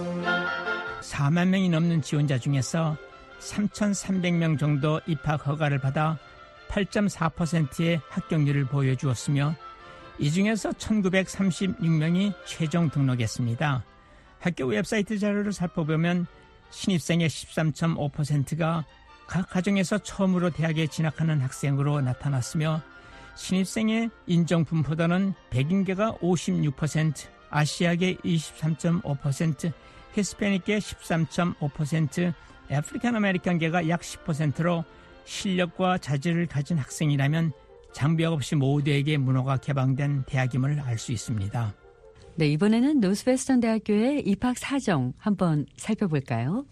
사만 명이 넘는 지원자 중에서 삼천삼백 명 정도 입학 허가를 받아 팔 점 사 퍼센트의 합격률을 보여주었으며 이 중에서 천구백삼십육 명이 최종 등록했습니다. 학교 웹사이트 자료를 살펴보면 신입생의 십삼 점 오 퍼센트가 각 가정에서 처음으로 대학에 진학하는 학생으로 나타났으며 신입생의 인정 분포도는 백인계가 오십육 퍼센트, 아시아계 이십삼 점 오 퍼센트, 히스패닉계 십삼 점 오 퍼센트, 아프리칸 아메리칸계가 약 십 퍼센트로 실력과 자질을 가진 학생이라면 장벽 없이 모두에게 문호가 개방된 대학임을 알 수 있습니다. 네, 이번에는 노스웨스턴 대학교의 입학 사정 한번 살펴볼까요?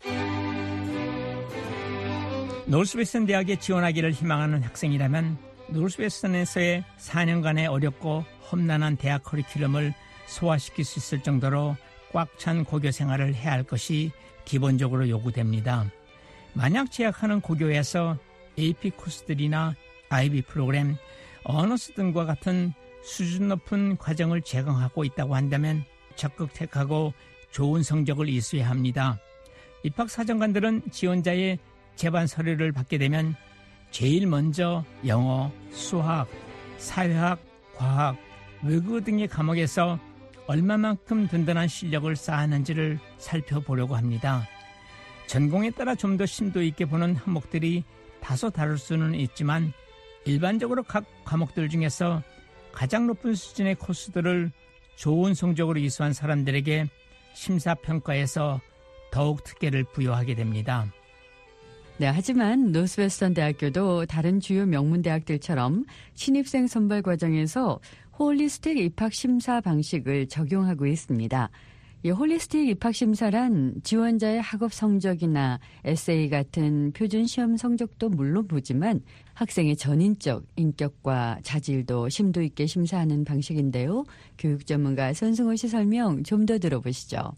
노스웨스턴 대학에 지원하기를 희망하는 학생이라면 노스웨스턴에서의 사 년간의 어렵고 험난한 대학 커리큘럼을 소화시킬 수 있을 정도로 꽉 찬 고교 생활을 해야 할 것이 기본적으로 요구됩니다. 만약 재학하는 고교에서 에이피 코스들이나 아이비 프로그램, 어너스 등과 같은 수준 높은 과정을 제공하고 있다고 한다면 적극 택하고 좋은 성적을 이수해야 합니다. 입학사정관들은 지원자의 제반 서류를 받게 되면 제일 먼저 영어, 수학, 사회학, 과학, 외국어 등의 과목에서 얼마만큼 든든한 실력을 쌓았는지를 살펴보려고 합니다. 전공에 따라 좀 더 심도 있게 보는 항목들이 다소 다를 수는 있지만 일반적으로 각 과목들 중에서 가장 높은 수준의 코스들을 좋은 성적으로 이수한 사람들에게 심사평가에서 더욱 특혜를 부여하게 됩니다. 네, 하지만 노스웨스턴 대학교도 다른 주요 명문대학들처럼 신입생 선발 과정에서 홀리스틱 입학 심사 방식을 적용하고 있습니다. 이 홀리스틱 입학 심사란 지원자의 학업 성적이나 에세이 같은 표준 시험 성적도 물론 보지만 학생의 전인적 인격과 자질도 심도 있게 심사하는 방식인데요. 교육 전문가 손승호 씨 설명 좀 더 들어보시죠.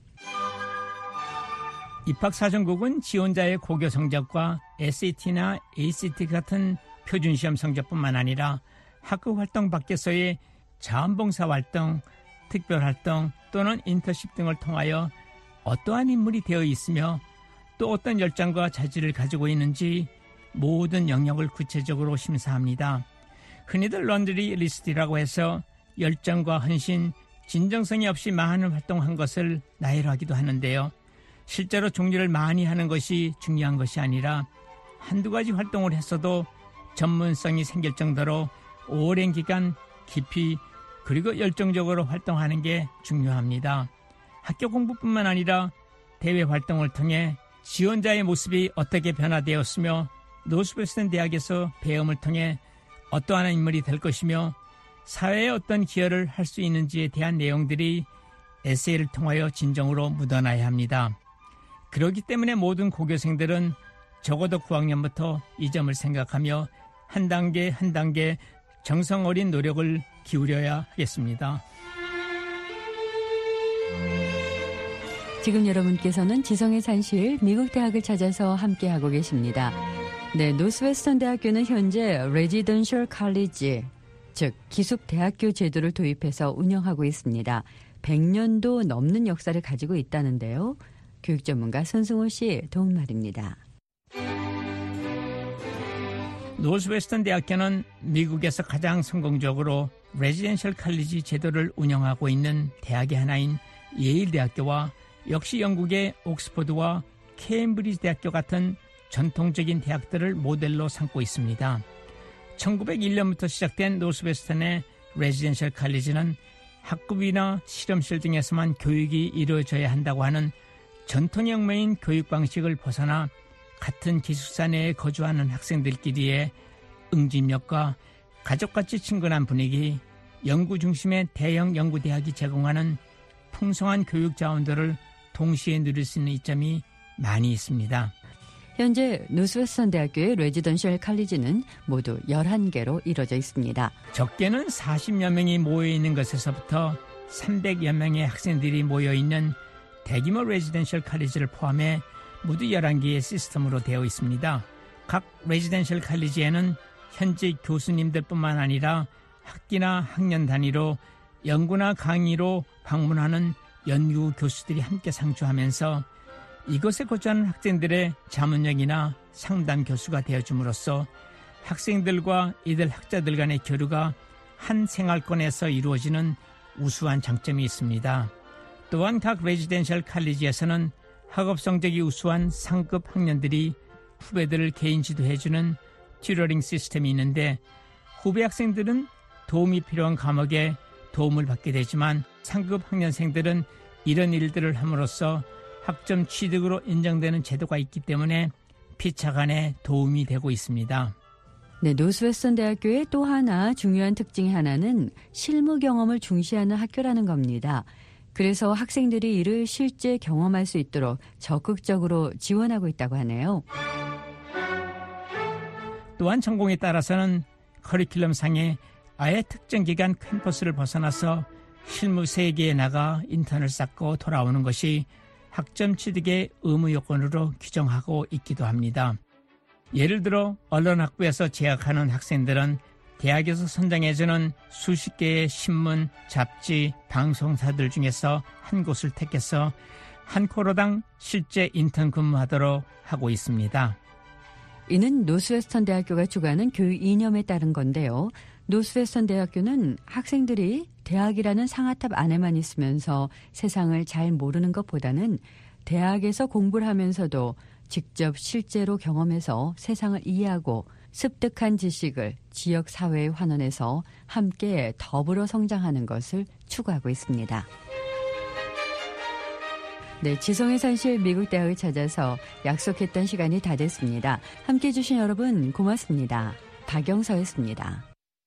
입학사정국은 지원자의 고교 성적과 에스에이티나 에이씨티 같은 표준 시험 성적뿐만 아니라 학교 활동 밖에서의 자원봉사 활동, 특별활동 또는 인턴십 등을 통하여 어떠한 인물이 되어 있으며 또 어떤 열정과 자질을 가지고 있는지 모든 영역을 구체적으로 심사합니다. 흔히들 런드리 리스트라고 해서 열정과 헌신, 진정성이 없이 많은 활동한 것을 나열하기도 하기도 하는데요. 실제로 종류를 많이 하는 것이 중요한 것이 아니라 한두 가지 활동을 했어도 전문성이 생길 정도로 오랜 기간 깊이 그리고 열정적으로 활동하는 게 중요합니다. 학교 공부뿐만 아니라 대외 활동을 통해 지원자의 모습이 어떻게 변화되었으며 노스웨스턴 대학에서 배움을 통해 어떠한 인물이 될 것이며 사회에 어떤 기여를 할 수 있는지에 대한 내용들이 에세이를 통하여 진정으로 묻어나야 합니다. 그렇기 때문에 모든 고교생들은 적어도 구 학년부터 이 점을 생각하며 한 단계 한 단계 정성 어린 노력을 기울여야 하겠습니다. 지금 여러분께서는 지성의 산실 미국 대학을 찾아서 함께하고 계십니다. 네, 노스웨스턴 대학교는 현재 레지던셜 칼리지, 즉 기숙 대학교 제도를 도입해서 운영하고 있습니다. 백 년도 넘는 역사를 가지고 있다는데요. 교육 전문가 손승호 씨 도움 말입니다. 노스웨스턴 대학교는 미국에서 가장 성공적으로 레지던셜 칼리지 제도를 운영하고 있는 대학의 하나인 예일 대학교와 역시 영국의 옥스퍼드와 케임브리지 대학교 같은 전통적인 대학들을 모델로 삼고 있습니다. 천구백일 년부터 시작된 노스웨스턴의 레지던셜 칼리지는 학급이나 실험실 등에서만 교육이 이루어져야 한다고 하는 전통혁명인 교육 방식을 벗어나 같은 기숙사 내에 거주하는 학생들끼리의 응집력과 가족같이 친근한 분위기, 연구 중심의 대형 연구대학이 제공하는 풍성한 교육 자원들을 동시에 누릴 수 있는 이점이 많이 있습니다. 현재 노스웨스턴 대학교의 레지던셜 칼리지는 모두 열한 개로 이루어져 있습니다. 적게는 사십여 명이 모여있는 것에서부터 삼백여 명의 학생들이 모여있는 대규모 레지던셜 칼리지를 포함해 모두 열한 개의 시스템으로 되어 있습니다. 각 레지던셜 칼리지에는 현직 교수님들뿐만 아니라 학기나 학년 단위로 연구나 강의로 방문하는 연구 교수들이 함께 상주하면서 이곳에 거주하는 학생들의 자문역이나 상담 교수가 되어줌으로써 학생들과 이들 학자들 간의 교류가 한 생활권에서 이루어지는 우수한 장점이 있습니다. 또한 각 레지던셜 칼리지에서는 학업 성적이 우수한 상급 학년들이 후배들을 개인 지도해주는 튜러링 시스템이 있는데 후배 학생들은 도움이 필요한 과목에 도움을 받게 되지만 상급 학년생들은 이런 일들을 함으로써 학점 취득으로 인정되는 제도가 있기 때문에 피차간에 도움이 되고 있습니다. 네, 노스웨스턴 대학교의 또 하나 중요한 특징이 하나는 실무 경험을 중시하는 학교라는 겁니다. 그래서 학생들이 이를 실제 경험할 수 있도록 적극적으로 지원하고 있다고 하네요. 또한 전공에 따라서는 커리큘럼상에 아예 특정 기간 캠퍼스를 벗어나서 실무 세계에 나가 인턴을 쌓고 돌아오는 것이 학점 취득의 의무 요건으로 규정하고 있기도 합니다. 예를 들어 언론학부에서 재학하는 학생들은 대학에서 선정해주는 수십 개의 신문, 잡지, 방송사들 중에서 한 곳을 택해서 한 코로당 실제 인턴 근무하도록 하고 있습니다. 이는 노스웨스턴 대학교가 주관하는 교육 이념에 따른 건데요. 노스웨스턴 대학교는 학생들이 대학이라는 상아탑 안에만 있으면서 세상을 잘 모르는 것보다는 대학에서 공부를 하면서도 직접 실제로 경험해서 세상을 이해하고 습득한 지식을 지역 사회에 환원해서 함께 더불어 성장하는 것을 추구하고 있습니다. 네, 지성의 산실 미국 대학을 찾아서 약속했던 시간이 다 됐습니다. 함께해 주신 여러분 고맙습니다. 박영서였습니다.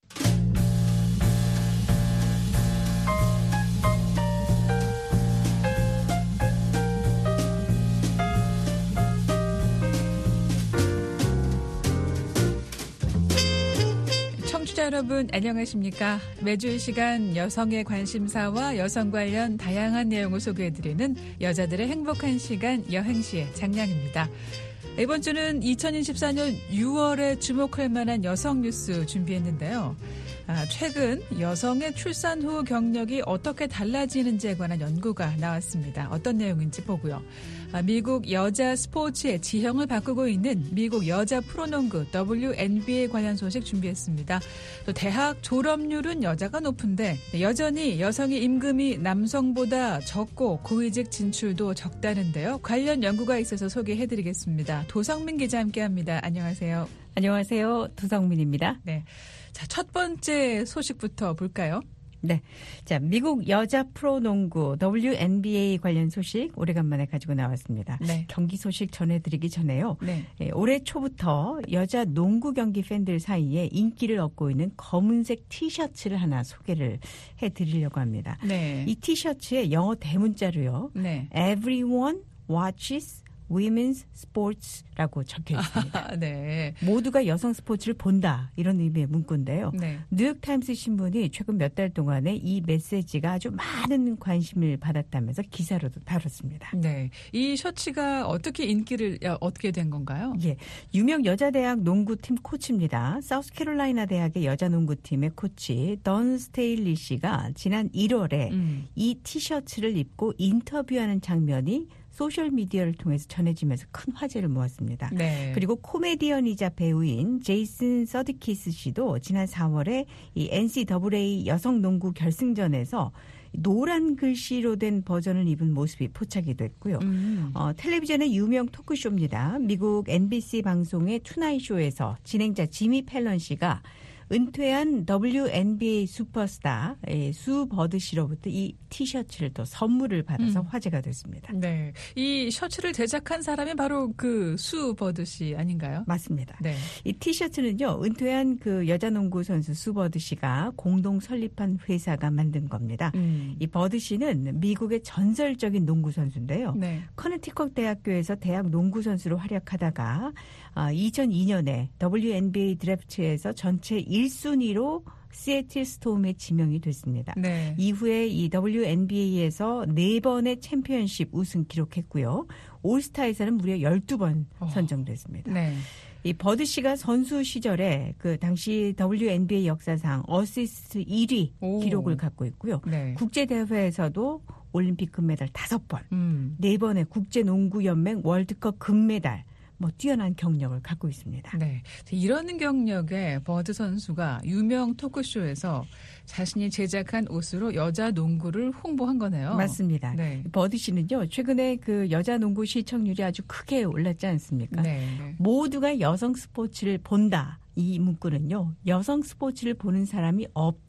청취자 여러분 안녕하십니까? 매주 이 시간 여성의 관심사와 여성 관련 다양한 내용을 소개해드리는 여자들의 행복한 시간 여행시의 장량입니다. 이번 주는 이천이십사 년 유월에 주목할 만한 여성 뉴스 준비했는데요. 아, 최근 여성의 출산 후 경력이 어떻게 달라지는지에 관한 연구가 나왔습니다. 어떤 내용인지 보고요. 아, 미국 여자 스포츠의 지형을 바꾸고 있는 미국 여자 프로농구 더블유엔비에이 관련 소식 준비했습니다. 또 대학 졸업률은 여자가 높은데 여전히 여성의 임금이 남성보다 적고 고위직 진출도 적다는데요. 관련 연구가 있어서 소개해드리겠습니다. 도성민 기자 함께합니다. 안녕하세요. 안녕하세요. 도성민입니다. 네. 자, 첫 번째 소식부터 볼까요? 네. 자, 미국 여자 프로농구 더블유엔비에이 관련 소식 오래간만에 가지고 나왔습니다. 네. 경기 소식 전해드리기 전에요. 네. 예, 올해 초부터 여자 농구 경기 팬들 사이에 인기를 얻고 있는 검은색 티셔츠를 하나 소개를 해드리려고 합니다. 네. 이 티셔츠에 영어 대문자로요. 네. Everyone watches Women's Sports라고 적혀 있습니다. 아, 네. 모두가 여성 스포츠를 본다. 이런 의미의 문구인데요. 네. 뉴욕타임스 신문이 최근 몇 달 동안에 이 메시지가 아주 많은 관심을 받았다면서 기사로도 다뤘습니다. 네. 이 셔츠가 어떻게 인기를 얻게 된 건가요? 예. 유명 여자대학 농구팀 코치입니다. 사우스캐롤라이나 대학의 여자농구팀의 코치 던 스테일리 씨가 지난 일월에 음. 이 티셔츠를 입고 인터뷰하는 장면이 소셜미디어를 통해서 전해지면서 큰 화제를 모았습니다. 네. 그리고 코미디언이자 배우인 제이슨 서드키스 씨도 지난 사월에 이 엔씨에이에이 여성농구 결승전에서 노란 글씨로 된 버전을 입은 모습이 포착이 됐고요. 음. 어, 텔레비전의 유명 토크쇼입니다. 미국 엠비씨 방송의 투나잇 쇼에서 진행자 지미 펠런 씨가 은퇴한 더블유엔비에이 슈퍼스타 수 버드 씨로부터 이 티셔츠를 또 선물을 받아서 음. 화제가 됐습니다. 네, 이 셔츠를 제작한 사람이 바로 그 수 버드 씨 아닌가요? 맞습니다. 네. 이 티셔츠는요, 은퇴한 그 여자농구 선수 수 버드 씨가 공동 설립한 회사가 만든 겁니다. 음. 이 버드 씨는 미국의 전설적인 농구 선수인데요. 네. 커네티컷 대학교에서 대학 농구 선수로 활약하다가 아, 이천이 년에 더블유엔비에이 드래프트에서 전체 일 순위로 시애틀 스톰에 지명이 됐습니다. 네. 이후에 이 더블유엔비에이에서 네 번의 챔피언십 우승 기록했고요. 올스타에서는 무려 열두 번 선정됐습니다. 어. 네. 이 버드 씨가 선수 시절에 그 당시 더블유엔비에이 역사상 어시스트 일 위 오. 기록을 갖고 있고요. 네. 국제 대회에서도 올림픽 금메달 다섯 번, 음. 네 번의 국제농구연맹 월드컵 금메달, 뭐 뛰어난 경력을 갖고 있습니다. 네, 이런 경력에 버드 선수가 유명 토크쇼에서 자신이 제작한 옷으로 여자 농구를 홍보한 거네요. 맞습니다. 네. 버드 씨는요, 최근에 그 여자 농구 시청률이 아주 크게 올랐지 않습니까? 네, 네. 모두가 여성 스포츠를 본다. 이 문구는요, 여성 스포츠를 보는 사람이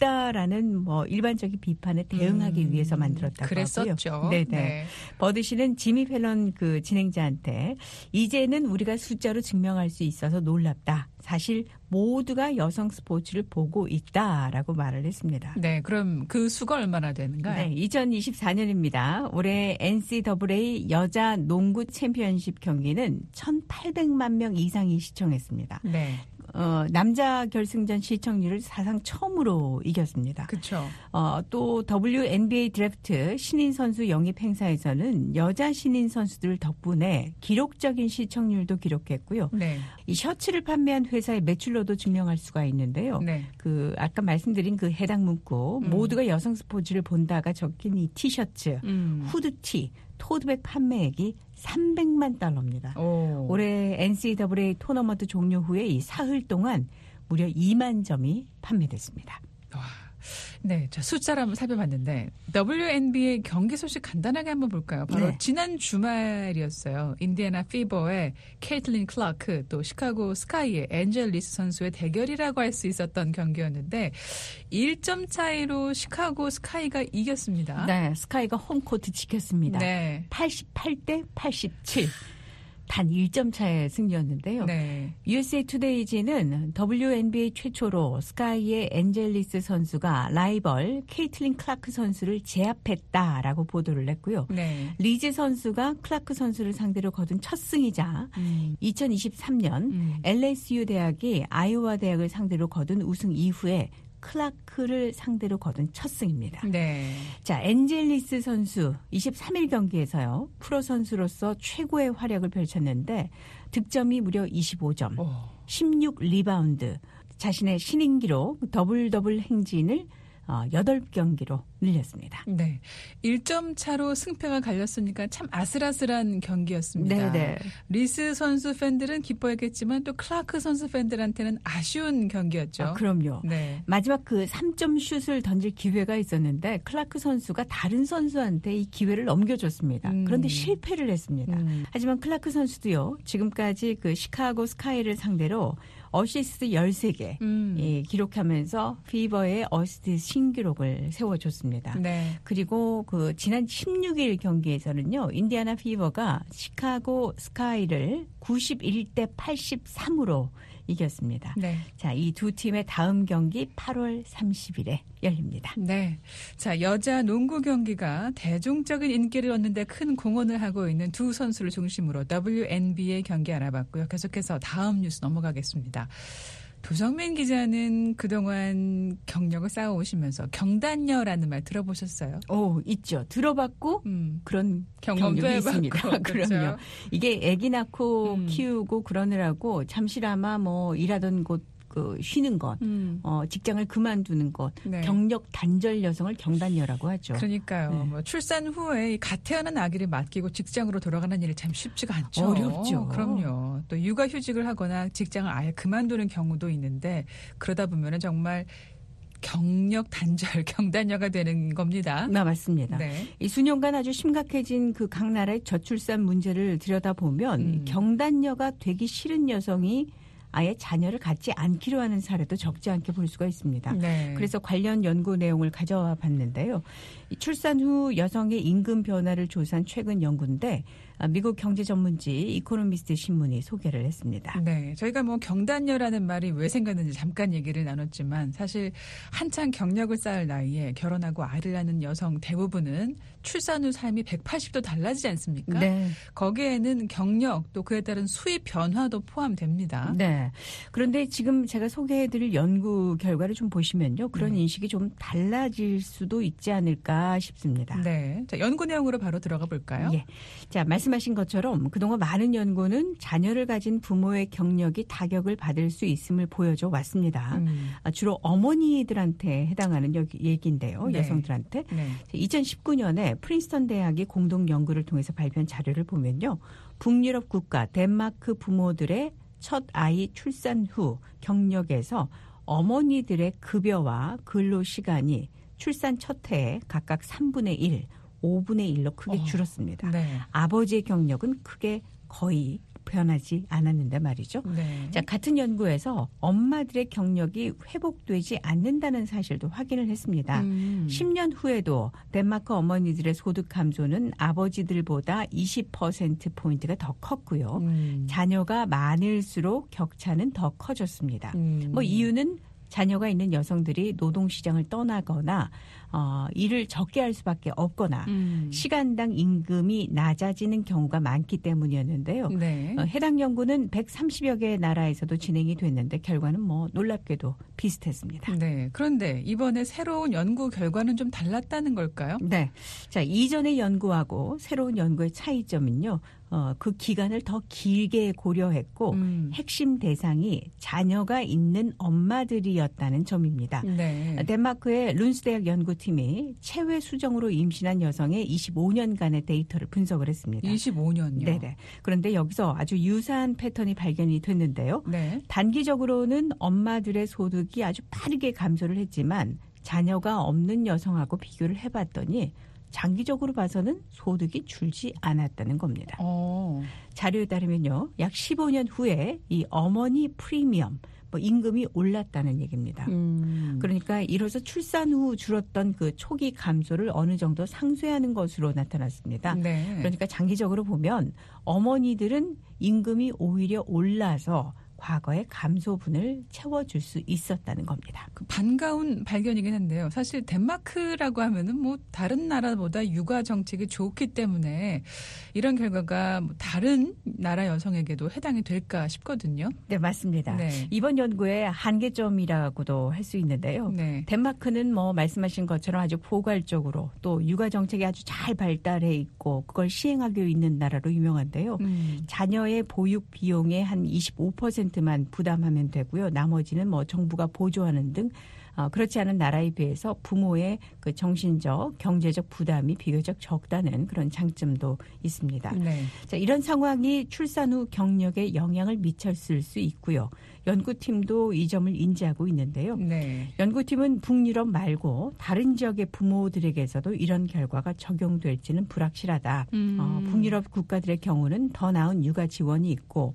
없다라는 뭐 일반적인 비판에 대응하기 음, 위해서 만들었다고 그랬었죠. 하고요. 네네. 네. 버드 씨는 지미 펠런 그 진행자한테 이제는 우리가 숫자로 증명할 수 있어서 놀랍다. 사실 모두가 여성 스포츠를 보고 있다라고 말을 했습니다. 네, 그럼 그 수가 얼마나 되는가요? 네, 이천이십사 년입니다. 올해 엔씨에이에이 여자 농구 챔피언십 경기는 천팔백만 명 이상이 시청했습니다. 네. 어, 남자 결승전 시청률을 사상 처음으로 이겼습니다. 그렇죠. 어, 또 더블유엔비에이 드래프트 신인 선수 영입 행사에서는 여자 신인 선수들 덕분에 기록적인 시청률도 기록했고요. 네. 이 셔츠를 판매한 회사의 매출로도 증명할 수가 있는데요. 네. 그 아까 말씀드린 그 해당 문구 음. 모두가 여성 스포츠를 본다가 적힌 이 티셔츠, 음. 후드티, 토드백 판매액이 삼백만 달러입니다. 오. 올해 엔씨에이에이 토너먼트 종료 후에 이 사흘 동안 무려 이만 점이 판매됐습니다. 와. 네, 자, 숫자를 한번 살펴봤는데 더블유엔비에이 경기 소식 간단하게 한번 볼까요? 바로 네. 지난 주말이었어요. 인디애나 피버의 케이틀린 클라크 또 시카고 스카이의 엔젤 리스 선수의 대결이라고 할 수 있었던 경기였는데 일 점 차이로 시카고 스카이가 이겼습니다. 네, 스카이가 홈코트 지켰습니다. 네. 팔십팔 대 팔십칠. 단 일 점 차의 승리였는데요. 네. 유에스에이 투데이지는 더블유엔비에이 최초로 스카이의 엔젤리스 선수가 라이벌 케이틀린 클라크 선수를 제압했다라고 보도를 냈고요. 네. 리즈 선수가 클라크 선수를 상대로 거둔 첫 승이자 음. 이천이십삼 년 음. 엘에스유 대학이 아이오와 대학을 상대로 거둔 우승 이후에 클라크를 상대로 거둔 첫 승입니다. 네. 자, 엔젤리스 선수 이십삼 일 경기에서요. 프로 선수로서 최고의 활약을 펼쳤는데 득점이 무려 이십오 점, 오. 십육 리바운드, 자신의 신인 기록 더블 더블 행진을 어, 여덟 경기로 늘렸습니다. 네, 일 점 차로 승패가 갈렸으니까 참 아슬아슬한 경기였습니다. 네네. 리스 선수 팬들은 기뻐했겠지만 또 클라크 선수 팬들한테는 아쉬운 경기였죠. 아, 그럼요. 네. 마지막 그 삼 점 슛을 던질 기회가 있었는데 클라크 선수가 다른 선수한테 이 기회를 넘겨줬습니다. 음. 그런데 실패를 했습니다. 음. 하지만 클라크 선수도요. 지금까지 그 시카고 스카이를 상대로 어시스트 열세 개 음. 예, 기록하면서 피버의 어시스트 신기록을 세워줬습니다. 네. 그리고 그 지난 십육 일 경기에서는요. 인디애나 피버가 시카고 스카이를 구십일 대 팔십삼으로 이겼습니다. 네. 자, 이 두 팀의 다음 경기 팔월 삼십일에 열립니다. 네. 자, 여자 농구 경기가 대중적인 인기를 얻는 데 큰 공헌을 하고 있는 두 선수를 중심으로 더블유엔비에이 경기 알아봤고요. 계속해서 다음 뉴스 넘어가겠습니다. 도정민 기자는 그동안 경력을 쌓아오시면서 경단녀라는 말 들어보셨어요? 오, 있죠. 들어봤고 음. 그런 경험도 경력이 해봤고, 있습니다. 그렇죠. 그럼요. 이게 아기 낳고 음. 키우고 그러느라고 잠시나마 뭐 일하던 곳 그 쉬는 것, 음. 어, 직장을 그만두는 것, 네. 경력 단절 여성을 경단녀라고 하죠. 그러니까요. 네. 뭐 출산 후에 갓 태어난 아기를 맡기고 직장으로 돌아가는 일이 참 쉽지가 않죠. 어렵죠. 그럼요. 또 육아휴직을 하거나 직장을 아예 그만두는 경우도 있는데 그러다 보면은 정말 경력 단절, 경단녀가 되는 겁니다. 네, 맞습니다. 네. 이 수년간 아주 심각해진 그 각 나라의 저출산 문제를 들여다보면 음. 경단녀가 되기 싫은 여성이 아예 자녀를 갖지 않기로 하는 사례도 적지 않게 볼 수가 있습니다. 네. 그래서 관련 연구 내용을 가져와 봤는데요. 이 출산 후 여성의 임금 변화를 조사한 최근 연구인데 미국 경제 전문지 이코노미스트 신문이 소개를 했습니다. 네, 저희가 뭐 경단녀라는 말이 왜 생겼는지 잠깐 얘기를 나눴지만 사실 한창 경력을 쌓을 나이에 결혼하고 아이를 낳는 여성 대부분은 출산 후 삶이 백팔십 도 달라지지 않습니까? 네. 거기에는 경력 또 그에 따른 수입 변화도 포함됩니다. 네. 그런데 지금 제가 소개해드릴 연구 결과를 좀 보시면요. 그런 네. 인식이 좀 달라질 수도 있지 않을까 싶습니다. 네. 자, 연구 내용으로 바로 들어가 볼까요? 예. 자, 말씀하신 것처럼 그동안 많은 연구는 자녀를 가진 부모의 경력이 타격을 받을 수 있음을 보여줘 왔습니다. 음. 주로 어머니들한테 해당하는 얘기인데요. 네. 여성들한테. 네. 이천십구 년에 프린스턴 대학이 공동 연구를 통해서 발표한 자료를 보면요. 북유럽 국가 덴마크 부모들의 첫 아이 출산 후 경력에서 어머니들의 급여와 근로 시간이 출산 첫 해에 각각 삼분의 일, 오분의 일로 크게 어, 줄었습니다. 네. 아버지의 경력은 크게 거의 변하지 않았는데 말이죠. 네. 자, 같은 연구에서 엄마들의 경력이 회복되지 않는다는 사실도 확인을 했습니다. 음. 십 년 후에도 덴마크 어머니들의 소득 감소는 아버지들보다 이십 퍼센트포인트가 더 컸고요. 음. 자녀가 많을수록 격차는 더 커졌습니다. 음. 뭐 이유는 자녀가 있는 여성들이 노동시장을 떠나거나 어, 일을 적게 할 수밖에 없거나 음. 시간당 임금이 낮아지는 경우가 많기 때문이었는데요. 네. 어, 해당 연구는 백삼십여 개의 나라에서도 진행이 됐는데 결과는 뭐 놀랍게도 비슷했습니다. 네. 그런데 이번에 새로운 연구 결과는 좀 달랐다는 걸까요? 네. 자, 이전의 연구하고 새로운 연구의 차이점은요. 어, 그 기간을 더 길게 고려했고 음. 핵심 대상이 자녀가 있는 엄마들이었다는 점입니다. 네. 덴마크의 룬스대학 연구팀이 체외 수정으로 임신한 여성의 이십오 년간의 데이터를 분석을 했습니다. 이십오 년요? 네네. 그런데 여기서 아주 유사한 패턴이 발견이 됐는데요. 네. 단기적으로는 엄마들의 소득이 아주 빠르게 감소를 했지만 자녀가 없는 여성하고 비교를 해봤더니 장기적으로 봐서는 소득이 줄지 않았다는 겁니다. 어. 자료에 따르면요. 약 십오 년 후에 이 어머니 프리미엄, 뭐 임금이 올랐다는 얘기입니다. 음. 그러니까 이로써 출산 후 줄었던 그 초기 감소를 어느 정도 상쇄하는 것으로 나타났습니다. 네. 그러니까 장기적으로 보면 어머니들은 임금이 오히려 올라서 과거의 감소분을 채워줄 수 있었다는 겁니다. 그 반가운 발견이긴 한데요. 사실 덴마크라고 하면은 뭐 다른 나라보다 육아 정책이 좋기 때문에 이런 결과가 뭐 다른 나라 여성에게도 해당이 될까 싶거든요. 네, 맞습니다. 네. 이번 연구의 한계점이라고도 할 수 있는데요. 네. 덴마크는 뭐 말씀하신 것처럼 아주 포괄적으로 또 육아 정책이 아주 잘 발달해 있고 그걸 시행하고 있는 나라로 유명한데요. 음. 자녀의 보육 비용의 한 이십오 퍼센트만 부담하면 되고요. 나머지는 뭐 정부가 보조하는 등 어, 그렇지 않은 나라에 비해서 부모의 그 정신적, 경제적 부담이 비교적 적다는 그런 장점도 있습니다. 네. 자, 이런 상황이 출산 후 경력에 영향을 미쳤을 수 있고요. 연구팀도 이 점을 인지하고 있는데요. 네. 연구팀은 북유럽 말고 다른 지역의 부모들에게서도 이런 결과가 적용될지는 불확실하다. 음. 어, 북유럽 국가들의 경우는 더 나은 육아 지원이 있고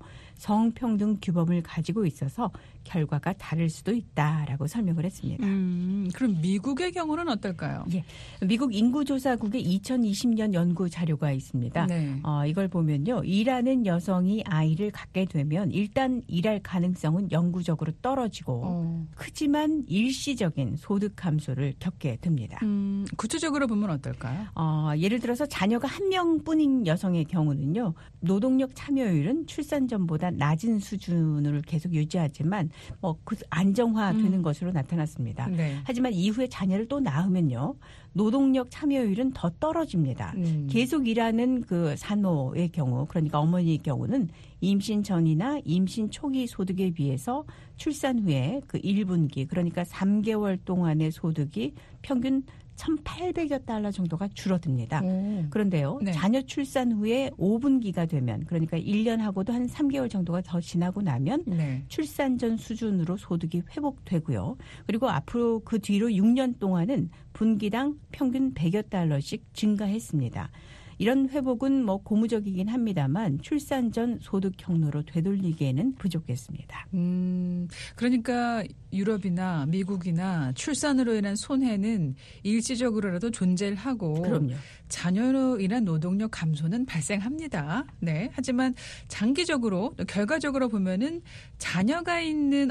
성평등 규범을 가지고 있어서 결과가 다를 수도 있다라고 설명을 했습니다. 음, 그럼 미국의 경우는 어떨까요? 예, 미국 인구조사국의 이천이십 년 연구 자료가 있습니다. 네. 어, 이걸 보면요. 일하는 여성이 아이를 갖게 되면 일단 일할 가능성은 영구적으로 떨어지고 어. 크지만 일시적인 소득 감소를 겪게 됩니다. 음, 구체적으로 보면 어떨까요? 어, 예를 들어서 자녀가 한 명뿐인 여성의 경우는요. 노동력 참여율은 출산 전보다 낮은 수준을 계속 유지하지만 뭐 그 안정화되는 음. 것으로 나타났습니다. 네. 하지만 이후에 자녀를 또 낳으면요. 노동력 참여율은 더 떨어집니다. 음. 계속 일하는 그 산모의 경우, 그러니까 어머니의 경우는 임신 전이나 임신 초기 소득에 비해서 출산 후에 그 일 분기, 그러니까 삼 개월 동안의 소득이 평균 천팔백여 달러 정도가 줄어듭니다. 오. 그런데요. 네. 자녀 출산 후에 오 분기가 되면, 그러니까 일 년 하고도 한 삼 개월 정도가 더 지나고 나면 네. 출산 전 수준으로 소득이 회복되고요. 그리고 앞으로 그 뒤로 육 년 동안은 분기당 평균 백여 달러씩 증가했습니다. 이런 회복은 뭐 고무적이긴 합니다만 출산 전 소득 경로로 되돌리기에는 부족했습니다. 음, 그러니까 유럽이나 미국이나 출산으로 인한 손해는 일시적으로라도 존재를 하고 그럼요. 자녀로 인한 노동력 감소는 발생합니다. 네. 하지만 장기적으로 또 결과적으로 보면은 자녀가 있는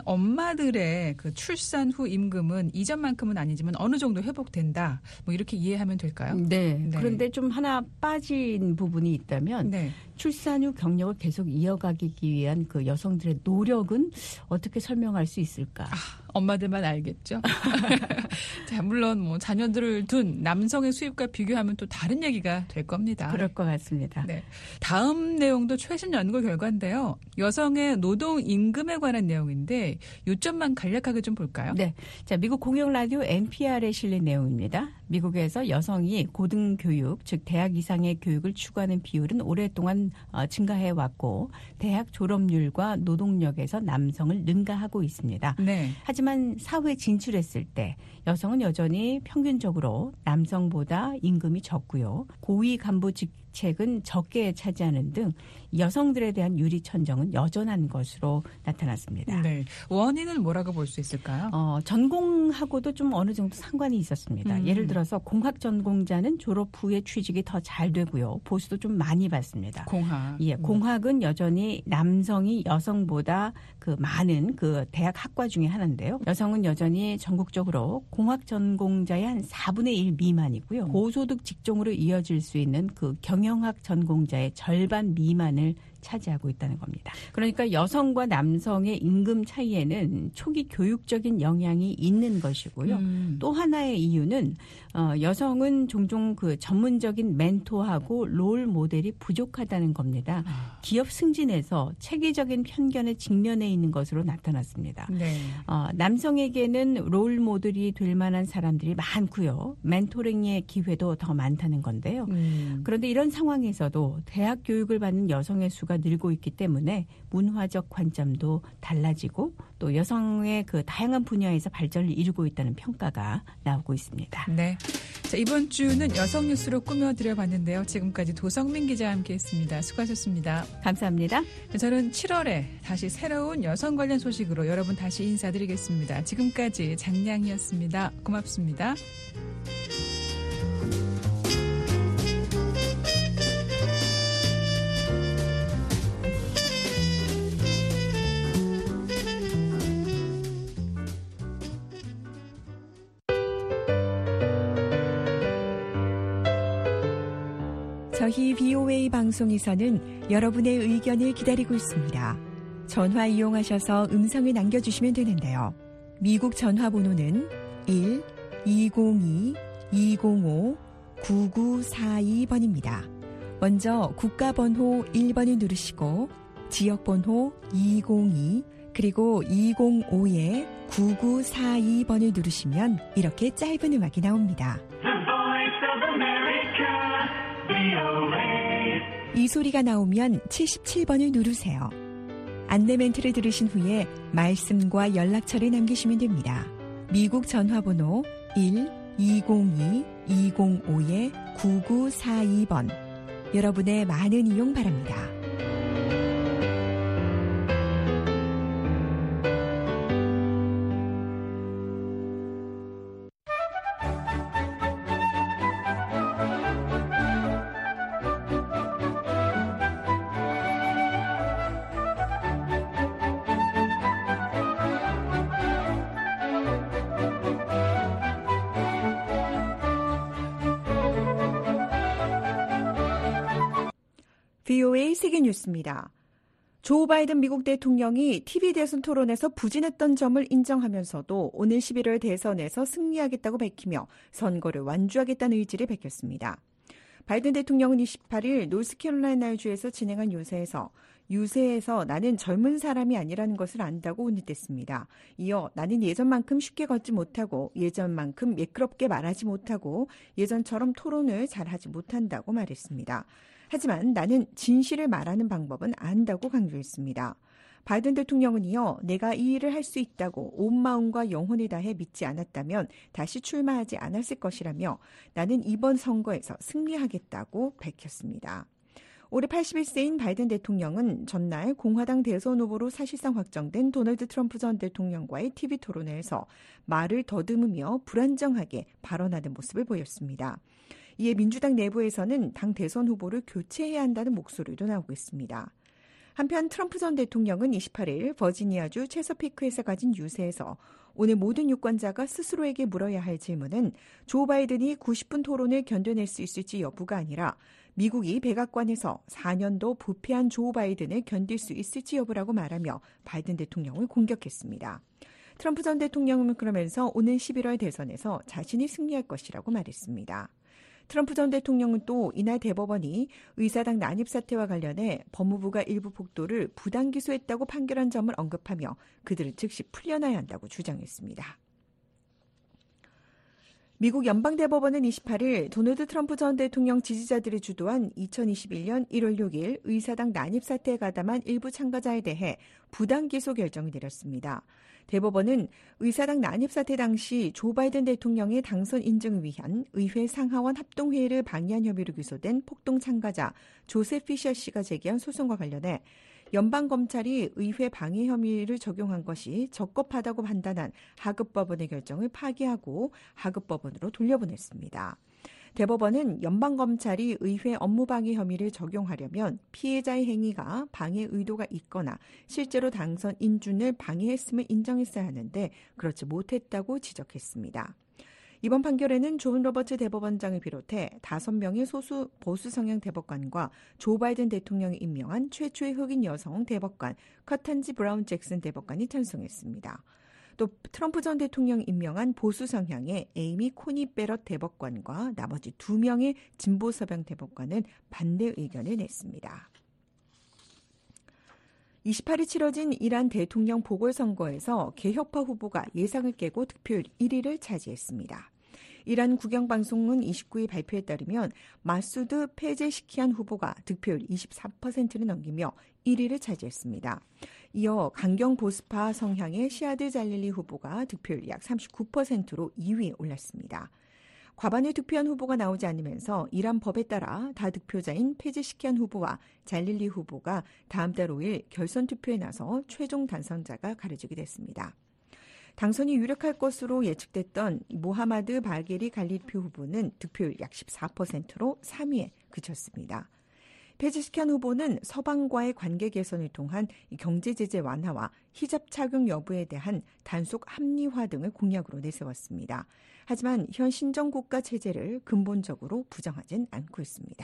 엄마들의 그 출산 후 임금은 이전만큼은 아니지만 어느 정도 회복된다. 뭐 이렇게 이해하면 될까요? 네. 네. 그런데 좀 하나 빠진 부분이 있다면 네. 출산 후 경력을 계속 이어가기 위한 그 여성들의 노력은 어떻게 설명할 수 있을까? 아, 엄마들만 알겠죠. 자, 물론 뭐 자녀들을 둔 남성의 수입과 비교하면 또 다른 얘기가 될 겁니다. 그럴 것 같습니다. 네. 다음 내용도 최신 연구 결과인데요. 여성의 노동 임금에 관한 내용인데 요점만 간략하게 좀 볼까요? 네. 자, 미국 공영 라디오 엔피알에 실린 내용입니다. 미국에서 여성이 고등교육, 즉 대학 이상의 교육을 추구하는 비율은 오랫동안 어, 증가해 왔고 대학 졸업률과 노동력에서 남성을 능가하고 있습니다. 네. 하지만 사회에 진출했을 때 여성은 여전히 평균적으로 남성보다 임금이 적고요. 고위 간부 직책은 적게 차지하는 등 여성들에 대한 유리천정은 여전한 것으로 나타났습니다. 네. 원인은 뭐라고 볼 수 있을까요? 어, 전공하고도 좀 어느 정도 상관이 있었습니다. 음. 예를 들어서 공학 전공자는 졸업 후에 취직이 더 잘 되고요. 보수도 좀 많이 받습니다. 공학. 예, 공학은 여전히 남성이 여성보다 그 많은 그 대학 학과 중에 하나인데요. 여성은 여전히 전국적으로 공학 전공자의 한 사분의 일 미만이고요. 고소득 직종으로 이어질 수 있는 그 경영학 전공자의 절반 미만을 차지하고 있다는 겁니다. 그러니까 여성과 남성의 임금 차이에는 초기 교육적인 영향이 있는 것이고요. 음. 또 하나의 이유는 어, 여성은 종종 그 전문적인 멘토하고 롤 모델이 부족하다는 겁니다. 아. 기업 승진에서 체계적인 편견에 직면해 있는 것으로 나타났습니다. 네. 어, 남성에게는 롤 모델이 될 만한 사람들이 많고요. 멘토링의 기회도 더 많다는 건데요. 음. 그런데 이런 상황에서도 대학 교육을 받는 여성의 수가 늘고 있기 때문에 문화적 관점도 달라지고 또 여성의 그 다양한 분야에서 발전을 이루고 있다는 평가가 나오고 있습니다. 네. 자, 이번 주는 여성 뉴스로 꾸며드려 봤는데요. 지금까지 도성민 기자와 함께했습니다. 수고하셨습니다. 감사합니다. 저는 칠월에 다시 새로운 여성 관련 소식으로 여러분 다시 인사드리겠습니다. 지금까지 장량이었습니다. 고맙습니다. 저희 비오에이 방송에서는 여러분의 의견을 기다리고 있습니다. 전화 이용하셔서 음성을 남겨주시면 되는데요. 미국 전화번호는 일 이공이 이공오 구구사이 번입니다. 먼저 국가번호 일 번을 누르시고 지역번호 이공이 그리고 이공오 구구사이 번을 누르시면 이렇게 짧은 음악이 나옵니다. 이 소리가 나오면 칠십칠 번을 누르세요. 안내 멘트를 들으신 후에 말씀과 연락처를 남기시면 됩니다. 미국 전화번호 일 이공이 이공오 구구사이 번. 여러분의 많은 이용 바랍니다. 브이오에이 세계뉴스입니다. 조 바이든 미국 대통령이 티비 대선 토론에서 부진했던 점을 인정하면서도 오늘 십일월 대선에서 승리하겠다고 밝히며 선거를 완주하겠다는 의지를 밝혔습니다. 바이든 대통령은 이십팔일 노스캐롤라이나주에서 진행한 유세에서 유세에서 나는 젊은 사람이 아니라는 것을 안다고 운잇댔습니다. 이어 나는 예전만큼 쉽게 걷지 못하고 예전만큼 매끄럽게 말하지 못하고 예전처럼 토론을 잘하지 못한다고 말했습니다. 하지만 나는 진실을 말하는 방법은 안다고 강조했습니다. 바이든 대통령은 이어 내가 이 일을 할 수 있다고 온 마음과 영혼을 다해 믿지 않았다면 다시 출마하지 않았을 것이라며 나는 이번 선거에서 승리하겠다고 밝혔습니다. 올해 팔십일 세인 바이든 대통령은 전날 공화당 대선 후보로 사실상 확정된 도널드 트럼프 전 대통령과의 티비 토론회에서 말을 더듬으며 불안정하게 발언하는 모습을 보였습니다. 이에 민주당 내부에서는 당 대선 후보를 교체해야 한다는 목소리도 나오고 있습니다. 한편 트럼프 전 대통령은 이십팔일 버지니아주 체서피크에서 가진 유세에서 오늘 모든 유권자가 스스로에게 물어야 할 질문은 조 바이든이 구십 분 토론을 견뎌낼 수 있을지 여부가 아니라 미국이 백악관에서 사 년도 부패한 조 바이든을 견딜 수 있을지 여부라고 말하며 바이든 대통령을 공격했습니다. 트럼프 전 대통령은 그러면서 오늘 십일월 대선에서 자신이 승리할 것이라고 말했습니다. 트럼프 전 대통령은 또 이날 대법원이 의사당 난입 사태와 관련해 법무부가 일부 폭도를 부당 기소했다고 판결한 점을 언급하며 그들을 즉시 풀려나야 한다고 주장했습니다. 미국 연방대법원은 이십팔일 도널드 트럼프 전 대통령 지지자들이 주도한 이천이십일년 일월 육일 의사당 난입 사태에 가담한 일부 참가자에 대해 부당 기소 결정을 내렸습니다. 대법원은 의사당 난입 사태 당시 조 바이든 대통령의 당선 인증을 위한 의회 상하원 합동회의를 방해한 혐의로 기소된 폭동 참가자 조셉 피셔 씨가 제기한 소송과 관련해 연방검찰이 의회 방해 혐의를 적용한 것이 적법하다고 판단한 하급법원의 결정을 파기하고 하급법원으로 돌려보냈습니다. 대법원은 연방검찰이 의회 업무방해 혐의를 적용하려면 피해자의 행위가 방해 의도가 있거나 실제로 당선 인준을 방해했음을 인정했어야 하는데 그렇지 못했다고 지적했습니다. 이번 판결에는 존 로버츠 대법원장을 비롯해 다섯 명의 소수 보수 성향 대법관과 조 바이든 대통령이 임명한 최초의 흑인 여성 대법관 커탄지 브라운 잭슨 대법관이 찬성했습니다. 또 트럼프 전 대통령이 임명한 보수 성향의 에이미 코니 베럿 대법관과 나머지 두 명의 진보 서명 대법관은 반대 의견을 냈습니다. 이십팔일 치러진 이란 대통령 보궐선거에서 개혁파 후보가 예상을 깨고 득표율 일 위를 차지했습니다. 이란 국영방송은 이십구일 발표에 따르면 마수드 페제시키안 후보가 득표율 이십사 퍼센트를 넘기며 일 위를 차지했습니다. 이어 강경 보수파 성향의 시아드 잘릴리 후보가 득표율 약 삼십구 퍼센트로 이 위에 올랐습니다. 과반을 득표한 후보가 나오지 않으면서 이란 법에 따라 다득표자인 페제시키안 후보와 잘릴리 후보가 다음 달 오일 결선 투표에 나서 최종 당선자가 가려지게 됐습니다. 당선이 유력할 것으로 예측됐던 모하마드 바게리 갈리피 후보는 득표율 약 십사 퍼센트로 삼 위에 그쳤습니다. 페제시키안 후보는 서방과의 관계 개선을 통한 경제 제재 완화와 히잡 착용 여부에 대한 단속 합리화 등을 공약으로 내세웠습니다. 하지만 현 신정국가 체제를 근본적으로 부정하진 않고 있습니다.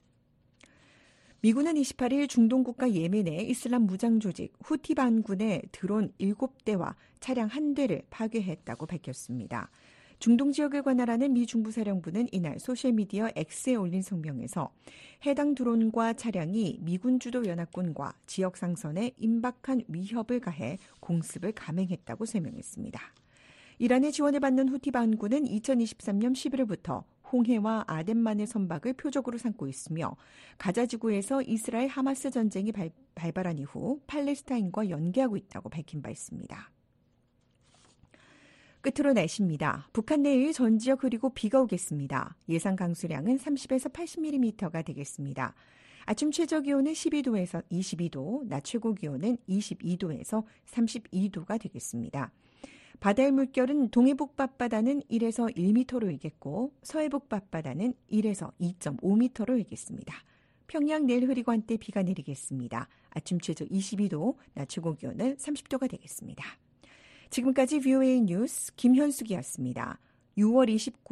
미군은 이십팔일 중동국가 예멘의 이슬람 무장 조직 후티 반군의 드론 일곱 대와 차량 한 대를 파괴했다고 밝혔습니다. 중동 지역을 관할하는 미 중부사령부는 이날 소셜미디어 X에 올린 성명에서 해당 드론과 차량이 미군 주도 연합군과 지역 상선에 임박한 위협을 가해 공습을 감행했다고 설명했습니다. 이란의 지원을 받는 후티 반군은 이천이십삼년 십일월부터 홍해와 아덴만의 선박을 표적으로 삼고 있으며 가자 지구에서 이스라엘 하마스 전쟁이 발, 발발한 이후 팔레스타인과 연계하고 있다고 밝힌 바 있습니다. 끝으로 날씨입니다. 북한 내일 전 지역 흐리고 비가 오겠습니다. 예상 강수량은 삼십에서 팔십 밀리미터가 되겠습니다. 아침 최저 기온은 십이도에서 이십이도, 낮 최고 기온은 이십이도에서 삼십이도가 되겠습니다. 바다의 물결은 동해북 밤바다는 일에서 일 미터로 일겠고 서해북 밤바다는 일에서 이 점 오 미터로 일겠습니다. 평양 내일 흐리고 한때 비가 내리겠습니다. 아침 최저 이십이도, 낮 최고 기온은 삼십도가 되겠습니다. 지금까지 브이오에이 뉴스 김현숙이었습니다. 유월 이십구